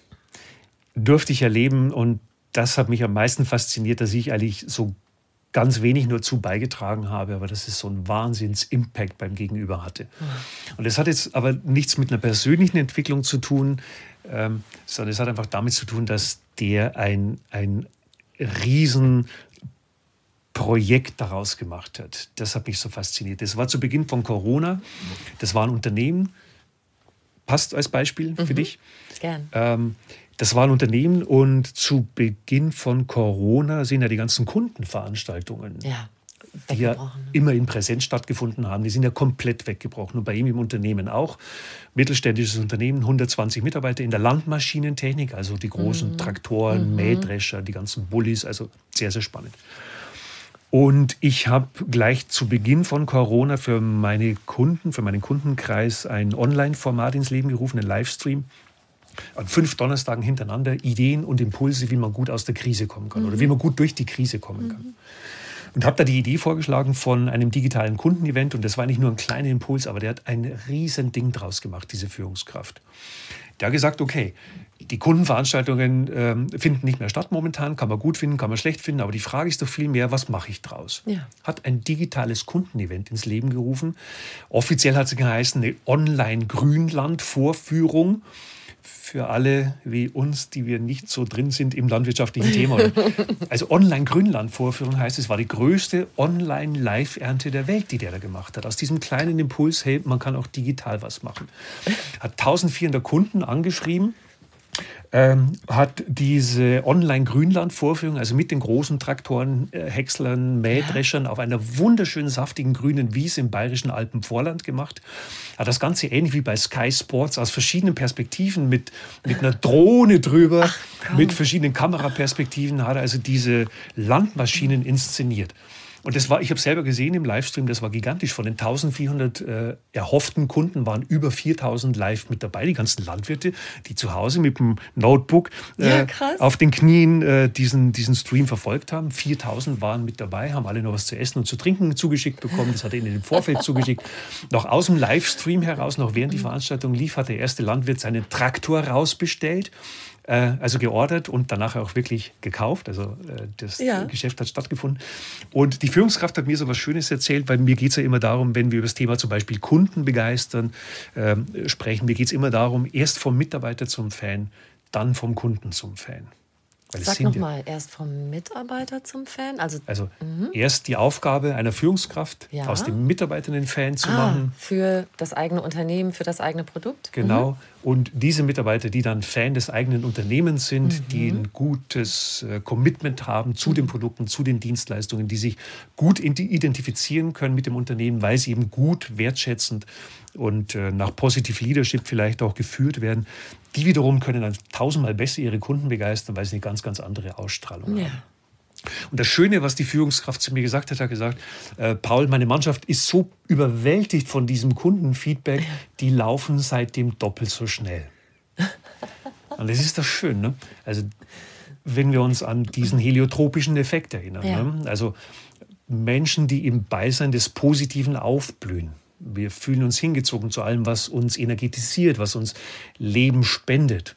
durfte ich erleben und das hat mich am meisten fasziniert, dass ich eigentlich so ganz wenig nur zu beigetragen habe, aber dass es so einen Wahnsinns-Impact beim Gegenüber hatte. Und das hat jetzt aber nichts mit einer persönlichen Entwicklung zu tun, ähm, sondern es hat einfach damit zu tun, dass der ein, ein riesen Projekt daraus gemacht hat. Das hat mich so fasziniert. Das war zu Beginn von Corona. Das war ein Unternehmen. Passt als Beispiel für
Mhm.
dich.
Gern.
Ähm, Das war ein Unternehmen und zu Beginn von Corona sind ja die ganzen Kundenveranstaltungen,
Ja,
die ja
weggebrochen.
immer in Präsenz stattgefunden haben, die sind ja komplett weggebrochen. Und bei ihm im Unternehmen auch. Mittelständisches Unternehmen, hundertzwanzig Mitarbeiter in der Landmaschinentechnik, also die großen Traktoren, Mähdrescher, die ganzen Bullis, also sehr, sehr spannend. Und ich habe gleich zu Beginn von Corona für meine Kunden, für meinen Kundenkreis ein Online-Format ins Leben gerufen, einen Livestream. An fünf Donnerstagen hintereinander Ideen und Impulse, wie man gut aus der Krise kommen kann oder wie man gut durch die Krise kommen kann. Und habe da die Idee vorgeschlagen von einem digitalen Kundenevent und das war nicht nur ein kleiner Impuls, aber der hat ein riesen Ding draus gemacht, diese Führungskraft. Der hat gesagt, okay, die Kundenveranstaltungen ähm, finden nicht mehr statt momentan, kann man gut finden, kann man schlecht finden, aber die Frage ist doch viel mehr, was mache ich draus?
Ja.
Hat ein digitales Kundenevent ins Leben gerufen. Offiziell hat es geheißen, eine Online-Grünland-Vorführung für alle wie uns, die wir nicht so drin sind im landwirtschaftlichen Thema. Also Online-Grünland-Vorführung heißt, es war die größte Online-Live-Ernte der Welt, die der da gemacht hat. Aus diesem kleinen Impuls, hey, man kann auch digital was machen. Hat eintausendvierhundert Kunden angeschrieben, ähm, hat diese Online-Grünland-Vorführung, also mit den großen Traktoren, äh, Häckslern, Mähdreschern ja. auf einer wunderschönen, saftigen grünen Wiese im bayerischen Alpenvorland gemacht. Hat das Ganze ähnlich wie bei Sky Sports aus verschiedenen Perspektiven mit, mit einer Drohne drüber, Ach, mit verschiedenen Kameraperspektiven, hat er also diese Landmaschinen inszeniert. Und das war, ich habe selber gesehen im Livestream, das war gigantisch. Von den eintausendvierhundert äh, erhofften Kunden waren über viertausend live mit dabei. Die ganzen Landwirte, die zu Hause mit dem Notebook äh, ja, auf den Knien äh, diesen, diesen Stream verfolgt haben. viertausend waren mit dabei, haben alle noch was zu essen und zu trinken zugeschickt bekommen. Das hat er ihnen im Vorfeld zugeschickt. Noch aus dem Livestream heraus, noch während die Veranstaltung lief, hat der erste Landwirt seinen Traktor rausbestellt. Also geordert und danach auch wirklich gekauft. Also das ja. Geschäft hat stattgefunden. Und die Führungskraft hat mir so was Schönes erzählt, weil mir geht es ja immer darum, wenn wir über das Thema zum Beispiel Kunden begeistern äh, sprechen, mir geht es immer darum, erst vom Mitarbeiter zum Fan, dann vom Kunden zum Fan. Weil
Sag nochmal, ja, erst vom Mitarbeiter zum Fan? Also,
also mhm. erst die Aufgabe einer Führungskraft, ja. aus dem Mitarbeiter einen Fan zu ah, machen.
Für das eigene Unternehmen, für das eigene Produkt?
Genau.
Mhm.
Und diese Mitarbeiter, die dann Fan des eigenen Unternehmens sind, mhm. die ein gutes äh, Commitment haben zu mhm. den Produkten, zu den Dienstleistungen, die sich gut identifizieren können mit dem Unternehmen, weil sie eben gut, wertschätzend und äh, nach Positive Leadership vielleicht auch geführt werden, die wiederum können dann tausendmal besser ihre Kunden begeistern, weil sie eine ganz, ganz andere Ausstrahlung ja. haben. Und das Schöne, was die Führungskraft zu mir gesagt hat, hat gesagt, äh, Paul, meine Mannschaft ist so überwältigt von diesem Kundenfeedback, die laufen seitdem doppelt so schnell. Und das ist das schön, ne? Also wenn wir uns an diesen heliotropischen Effekt erinnern. Ja. Ne? Also Menschen, die im Beisein des Positiven aufblühen. Wir fühlen uns hingezogen zu allem, was uns energetisiert, was uns Leben spendet.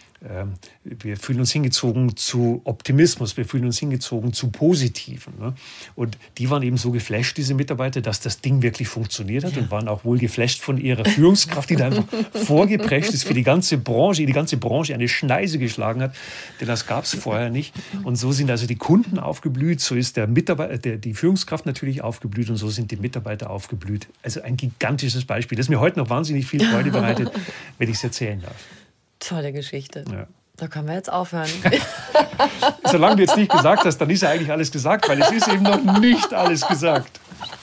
Wir fühlen uns hingezogen zu Optimismus, wir fühlen uns hingezogen zu Positiven. Ne? Und die waren eben so geflasht, diese Mitarbeiter, dass das Ding wirklich funktioniert hat ja. und waren auch wohl geflasht von ihrer Führungskraft, die da einfach vorgeprescht ist, für die ganze Branche, die ganze Branche eine Schneise geschlagen hat, denn das gab es vorher nicht. Und so sind also die Kunden aufgeblüht, so ist der Mitarbeiter, der, die Führungskraft natürlich aufgeblüht und so sind die Mitarbeiter aufgeblüht. Also ein gigantisches Beispiel, das mir heute noch wahnsinnig viel Freude bereitet, wenn ich es erzählen darf.
Tolle Geschichte. Ja. Da können wir jetzt aufhören.
Solange du jetzt nicht gesagt hast, dann ist ja eigentlich alles gesagt, weil es ist eben noch nicht alles gesagt.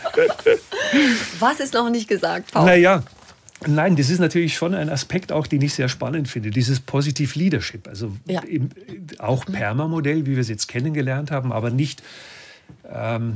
Was ist noch nicht gesagt, Paul?
Naja, nein, das ist natürlich schon ein Aspekt auch, den ich sehr spannend finde, dieses Positive Leadership. Also ja. im, auch PERMA-Modell, wie wir es jetzt kennengelernt haben, aber nicht, ähm,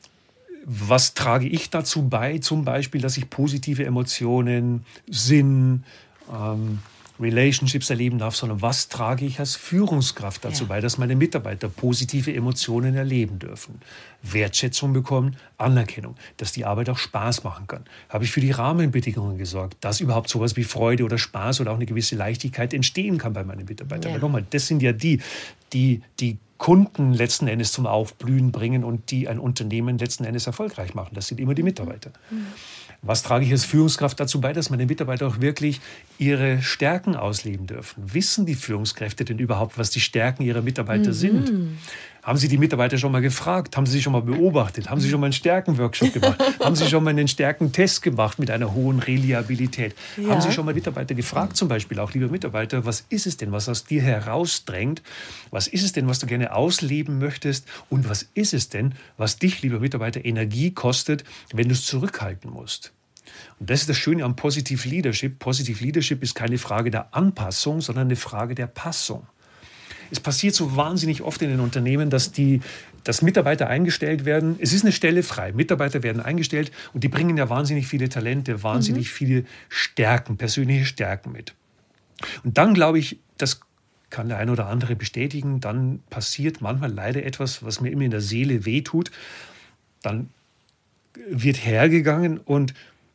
was trage ich dazu bei, zum Beispiel, dass ich positive Emotionen, Sinn, ähm, Relationships erleben darf, sondern was trage ich als Führungskraft dazu ja. bei, dass meine Mitarbeiter positive Emotionen erleben dürfen, Wertschätzung bekommen, Anerkennung, dass die Arbeit auch Spaß machen kann. Habe ich für die Rahmenbedingungen gesorgt, dass überhaupt sowas wie Freude oder Spaß oder auch eine gewisse Leichtigkeit entstehen kann bei meinen Mitarbeitern. Ja. Nochmal, das sind ja die, die die Kunden letzten Endes zum Aufblühen bringen und die ein Unternehmen letzten Endes erfolgreich machen. Das sind immer die Mitarbeiter. Mhm. Was trage ich als Führungskraft dazu bei, dass meine Mitarbeiter auch wirklich ihre Stärken ausleben dürfen? Wissen die Führungskräfte denn überhaupt, was die Stärken ihrer Mitarbeiter mhm. sind? Haben Sie die Mitarbeiter schon mal gefragt? Haben Sie sie schon mal beobachtet? Haben Sie schon mal einen Stärkenworkshop gemacht? Haben Sie schon mal einen Stärkentest gemacht mit einer hohen Reliabilität? Ja. Haben Sie schon mal Mitarbeiter gefragt, zum Beispiel auch, liebe Mitarbeiter, was ist es denn, was aus dir herausdrängt? Was ist es denn, was du gerne ausleben möchtest? Und was ist es denn, was dich, lieber Mitarbeiter, Energie kostet, wenn du es zurückhalten musst? Und das ist das Schöne am Positive Leadership. Positive Leadership ist keine Frage der Anpassung, sondern eine Frage der Passung. Es passiert so wahnsinnig oft in den Unternehmen, dass, die, dass Mitarbeiter eingestellt werden. Es ist eine Stelle frei. Mitarbeiter werden eingestellt und die bringen ja wahnsinnig viele Talente, wahnsinnig mhm. viele Stärken, persönliche Stärken mit. Und dann glaube ich, das kann der eine oder andere bestätigen, dann passiert manchmal leider etwas, was mir immer in der Seele wehtut. Dann wird hergegangen und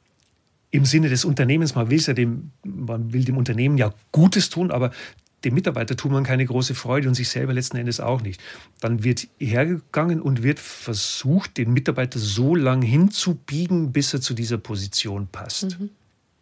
im Sinne des Unternehmens, man will ja dem, man will dem Unternehmen ja Gutes tun, aber dem Mitarbeiter tut man keine große Freude und sich selber letzten Endes auch nicht. Dann wird hergegangen und wird versucht, den Mitarbeiter so lange hinzubiegen, bis er zu dieser Position passt. Mhm.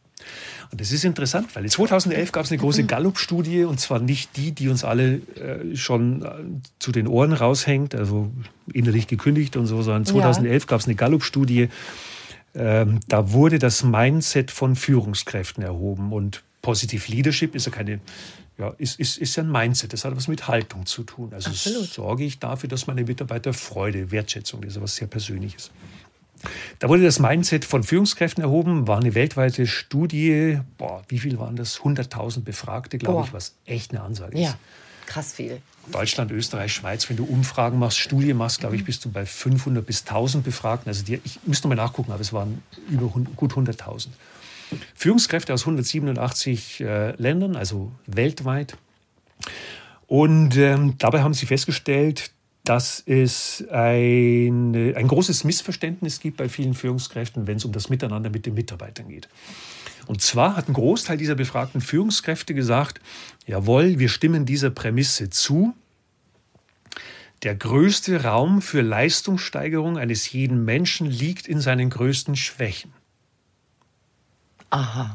Und das ist interessant, weil zweitausendelf gab es eine große Gallup-Studie, und zwar nicht die, die uns alle äh, schon äh, zu den Ohren raushängt, also innerlich gekündigt und so, sondern zweitausendelf ja. gab es eine Gallup-Studie, ähm, da wurde das Mindset von Führungskräften erhoben. Und Positive Leadership ist ja keine, ja, ist, ist, ist ja ein Mindset, das hat was mit Haltung zu tun. Also Absolut. sorge ich dafür, dass meine Mitarbeiter Freude, Wertschätzung, das ist was sehr Persönliches. Da wurde das Mindset von Führungskräften erhoben, war eine weltweite Studie, boah, wie viel waren das? hunderttausend Befragte, glaube ich, was echt eine Ansage ist.
Ja, krass viel.
Deutschland, Österreich, Schweiz, wenn du Umfragen machst, Studien machst, glaube ich, bist du bei fünfhundert bis tausend Befragten. Also die, ich müsste noch mal nachgucken, aber es waren über gut hunderttausend. Führungskräfte aus hundertsiebenundachtzig äh, Ländern, also weltweit. Und ähm, dabei haben sie festgestellt, dass es ein, ein großes Missverständnis gibt bei vielen Führungskräften, wenn es um das Miteinander mit den Mitarbeitern geht. Und zwar hat ein Großteil dieser befragten Führungskräfte gesagt, jawohl, wir stimmen dieser Prämisse zu. Der größte Raum für Leistungssteigerung eines jeden Menschen liegt in seinen größten Schwächen.
Aha.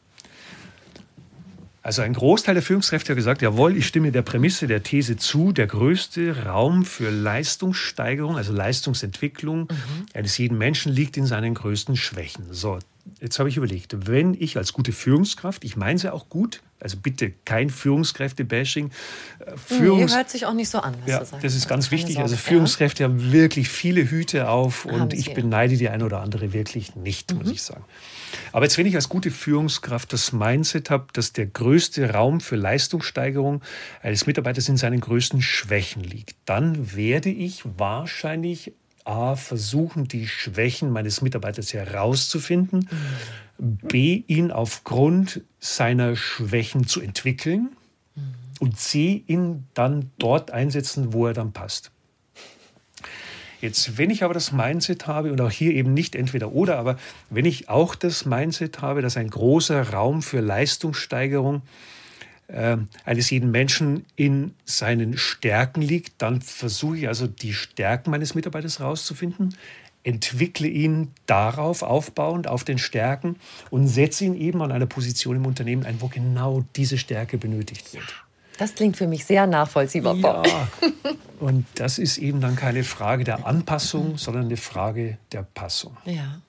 Also ein Großteil der Führungskräfte hat gesagt, jawohl, ich stimme der Prämisse, der These zu, der größte Raum für Leistungssteigerung, also Leistungsentwicklung mhm. eines jeden Menschen liegt in seinen größten Schwächen. So, jetzt habe ich überlegt, wenn ich als gute Führungskraft, ich meine es ja auch gut, also bitte kein Führungskräfte-Bashing.
Führungs- nee, hört sich auch nicht so an, was
ja,
du sagst.
das ist ganz
Keine
wichtig.
Sorge,
also Führungskräfte ja. haben wirklich viele Hüte auf und
haben
ich
sie.
beneide die eine oder andere wirklich nicht,
Mhm.
muss ich sagen. Aber jetzt, wenn ich als gute Führungskraft das Mindset habe, dass der größte Raum für Leistungssteigerung eines Mitarbeiters in seinen größten Schwächen liegt, dann werde ich wahrscheinlich A, versuchen, die Schwächen meines Mitarbeiters herauszufinden, mhm. B, ihn aufgrund seiner Schwächen zu entwickeln mhm. und C, ihn dann dort einsetzen, wo er dann passt. Jetzt, wenn ich aber das Mindset habe, und auch hier eben nicht entweder oder, aber wenn ich auch das Mindset habe, dass ein großer Raum für Leistungssteigerung äh, eines jeden Menschen in seinen Stärken liegt, dann versuche ich also die Stärken meines Mitarbeiters herauszufinden, entwickle ihn darauf aufbauend, auf den Stärken und setze ihn eben an einer Position im Unternehmen ein, wo genau diese Stärke benötigt wird.
Das klingt für mich sehr nachvollziehbar, Bob.
Ja, und das ist eben dann keine Frage der Anpassung, sondern eine Frage der Passung.
Ja.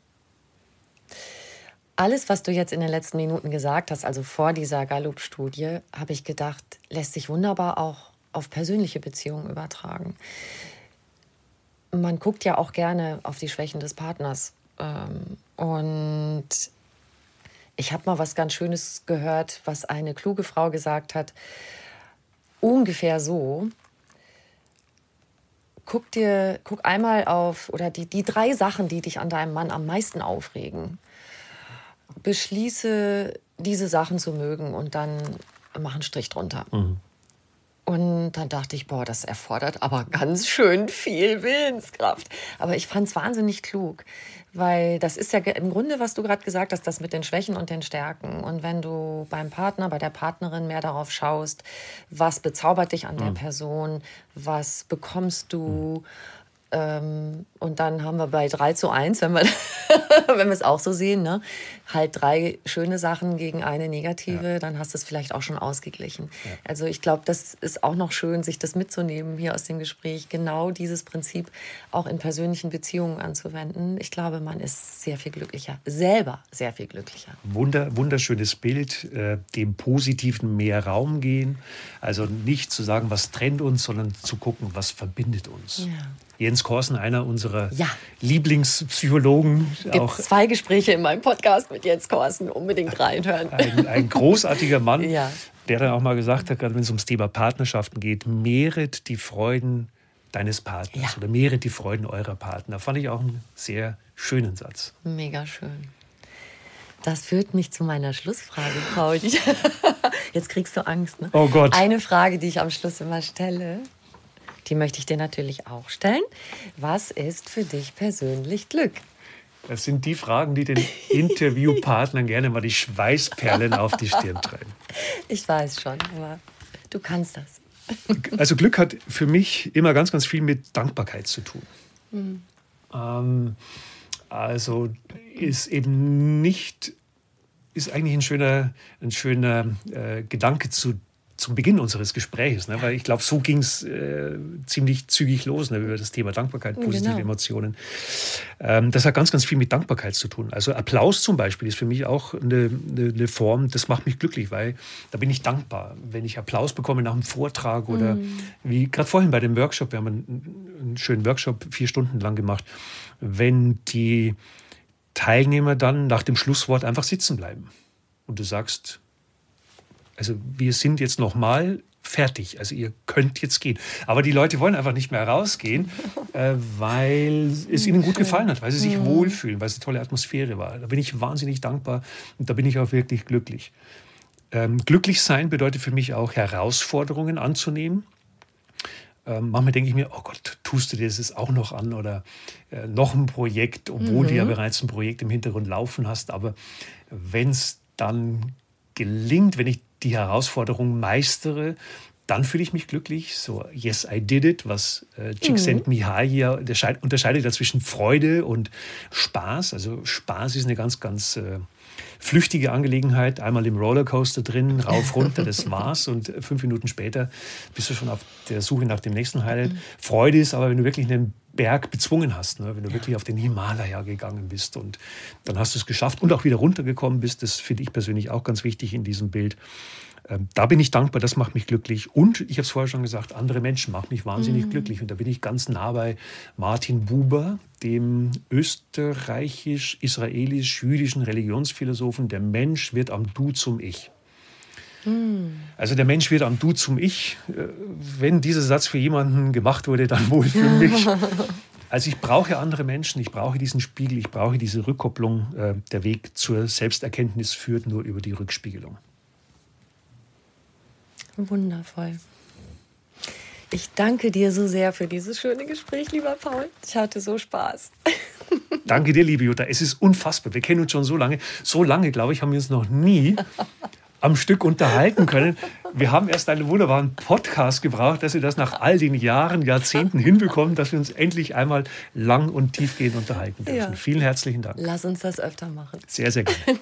Alles, was du jetzt in den letzten Minuten gesagt hast, also vor dieser Gallup-Studie, habe ich gedacht, lässt sich wunderbar auch auf persönliche Beziehungen übertragen. Man guckt ja auch gerne auf die Schwächen des Partners. Und ich habe mal was ganz Schönes gehört, was eine kluge Frau gesagt hat. Ungefähr so, guck dir, guck einmal auf, oder die, die drei Sachen, die dich an deinem Mann am meisten aufregen. Beschließe, diese Sachen zu mögen und dann mach einen Strich drunter. Mhm. Und dann dachte ich, boah, das erfordert aber ganz schön viel Willenskraft. Aber ich fand es wahnsinnig klug, weil das ist ja im Grunde, was du gerade gesagt hast, das mit den Schwächen und den Stärken. Und wenn du beim Partner, bei der Partnerin mehr darauf schaust, was bezaubert dich an der Person, was bekommst du, ähm, und dann haben wir bei drei zu eins, wenn wir, wenn wir es auch so sehen, ne? Halt drei schöne Sachen gegen eine negative, ja. Dann hast du es vielleicht auch schon ausgeglichen. Ja. Also ich glaube, das ist auch noch schön, sich das mitzunehmen hier aus dem Gespräch, genau dieses Prinzip auch in persönlichen Beziehungen anzuwenden. Ich glaube, man ist sehr viel glücklicher, selber sehr viel glücklicher.
Wunder, wunderschönes Bild, äh, dem Positiven mehr Raum gehen. Also nicht zu sagen, was trennt uns, sondern zu gucken, was verbindet uns. Ja. Jens Korsen, einer unserer ja. Lieblingspsychologen.
Es gibt auch zwei Gespräche in meinem Podcast mit Jens Korsen, unbedingt reinhören.
Ein, ein großartiger Mann,
ja.
der dann auch mal gesagt hat, gerade wenn es ums Thema Partnerschaften geht, mehret die Freuden deines Partners ja. oder mehret die Freuden eurer Partner. Fand ich auch einen sehr schönen Satz.
Mega schön. Das führt mich zu meiner Schlussfrage, Paul. Jetzt kriegst du Angst, ne?
Oh Gott.
Eine Frage, die ich am Schluss immer stelle. Die möchte ich dir natürlich auch stellen. Was ist für dich persönlich Glück?
Das sind die Fragen, die den Interviewpartnern gerne mal die Schweißperlen auf die Stirn treiben.
Ich weiß schon, aber du kannst das.
Also Glück hat für mich immer ganz, ganz viel mit Dankbarkeit zu tun. Mhm. Ähm, also ist eben nicht, ist eigentlich ein schöner, ein schöner äh, Gedanke zu zum Beginn unseres Gesprächs, ne? Weil ich glaube, so ging es äh, ziemlich zügig los, ne? Über das Thema Dankbarkeit, positive genau. Emotionen. Ähm, das hat ganz, ganz viel mit Dankbarkeit zu tun. Also Applaus zum Beispiel ist für mich auch eine, eine, eine Form, das macht mich glücklich, weil da bin ich dankbar. Wenn ich Applaus bekomme nach einem Vortrag oder mm. wie gerade vorhin bei dem Workshop, wir haben einen, einen schönen Workshop vier Stunden lang gemacht, wenn die Teilnehmer dann nach dem Schlusswort einfach sitzen bleiben und du sagst, also wir sind jetzt nochmal fertig, also ihr könnt jetzt gehen. Aber die Leute wollen einfach nicht mehr rausgehen, äh, weil es ihnen gut gefallen hat, weil sie sich mhm. wohlfühlen, weil es eine tolle Atmosphäre war. Da bin ich wahnsinnig dankbar und da bin ich auch wirklich glücklich. Ähm, glücklich sein bedeutet für mich auch, Herausforderungen anzunehmen. Ähm, manchmal denke ich mir, oh Gott, tust du dir das auch noch an oder äh, noch ein Projekt, obwohl mhm. du ja bereits ein Projekt im Hintergrund laufen hast. Aber wenn es dann gelingt, wenn ich die Herausforderung meistere, dann fühle ich mich glücklich. So, yes, I did it, was äh, Csikszentmihalyi ja unterscheidet ja zwischen Freude und Spaß. Also Spaß ist eine ganz, ganz äh, flüchtige Angelegenheit. Einmal im Rollercoaster drin, rauf, runter, das war's. Und fünf Minuten später bist du schon auf der Suche nach dem nächsten Highlight. Mhm. Freude ist aber, wenn du wirklich einen Berg bezwungen hast, ne? Wenn du ja. wirklich auf den Himalaya gegangen bist und dann hast du es geschafft und auch wieder runtergekommen bist. Das finde ich persönlich auch ganz wichtig in diesem Bild. Ähm, da bin ich dankbar, das macht mich glücklich. Und ich habe es vorher schon gesagt, andere Menschen machen mich wahnsinnig mhm. glücklich. Und da bin ich ganz nah bei Martin Buber, dem österreichisch-israelisch-jüdischen Religionsphilosophen. Der Mensch wird am Du zum Ich. Mhm. Also der Mensch wird am Du zum Ich. Wenn dieser Satz für jemanden gemacht wurde, dann wohl für mich. Also ich brauche andere Menschen, ich brauche diesen Spiegel, ich brauche diese Rückkopplung. Der Weg zur Selbsterkenntnis führt nur über die Rückspiegelung.
Wundervoll. Ich danke dir so sehr für dieses schöne Gespräch, lieber Paul. Ich hatte so Spaß.
Danke dir, liebe Jutta. Es ist unfassbar. Wir kennen uns schon so lange. So lange, glaube ich, haben wir uns noch nie am Stück unterhalten können. Wir haben erst einen wunderbaren Podcast gebraucht, dass wir das nach all den Jahren, Jahrzehnten hinbekommen, dass wir uns endlich einmal lang und tiefgehend unterhalten dürfen. Ja. Vielen herzlichen Dank.
Lass uns das öfter machen.
Sehr, sehr gerne.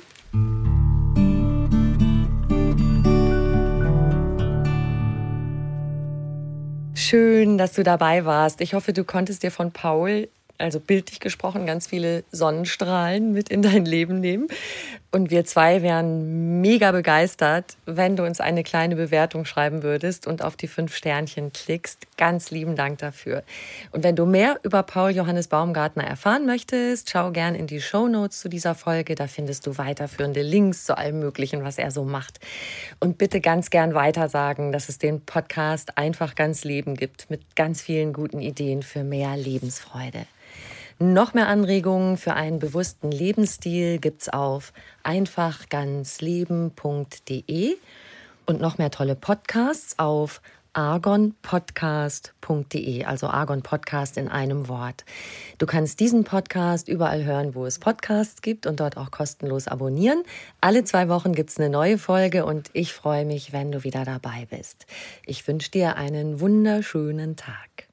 Schön, dass du dabei warst. Ich hoffe, du konntest dir von Paul, also bildlich gesprochen, ganz viele Sonnenstrahlen mit in dein Leben nehmen. Und wir zwei wären mega begeistert, wenn du uns eine kleine Bewertung schreiben würdest und auf die fünf Sternchen klickst. Ganz lieben Dank dafür. Und wenn du mehr über Paul Johannes Baumgartner erfahren möchtest, schau gern in die Shownotes zu dieser Folge. Da findest du weiterführende Links zu allem Möglichen, was er so macht. Und bitte ganz gern weitersagen, dass es den Podcast Einfach ganz Leben gibt mit ganz vielen guten Ideen für mehr Lebensfreude. Noch mehr Anregungen für einen bewussten Lebensstil gibt's auf einfach ganz leben punkt de und noch mehr tolle Podcasts auf argon podcast punkt de, also Argon Podcast in einem Wort. Du kannst diesen Podcast überall hören, wo es Podcasts gibt und dort auch kostenlos abonnieren. Alle zwei Wochen gibt's eine neue Folge und ich freue mich, wenn du wieder dabei bist. Ich wünsche dir einen wunderschönen Tag.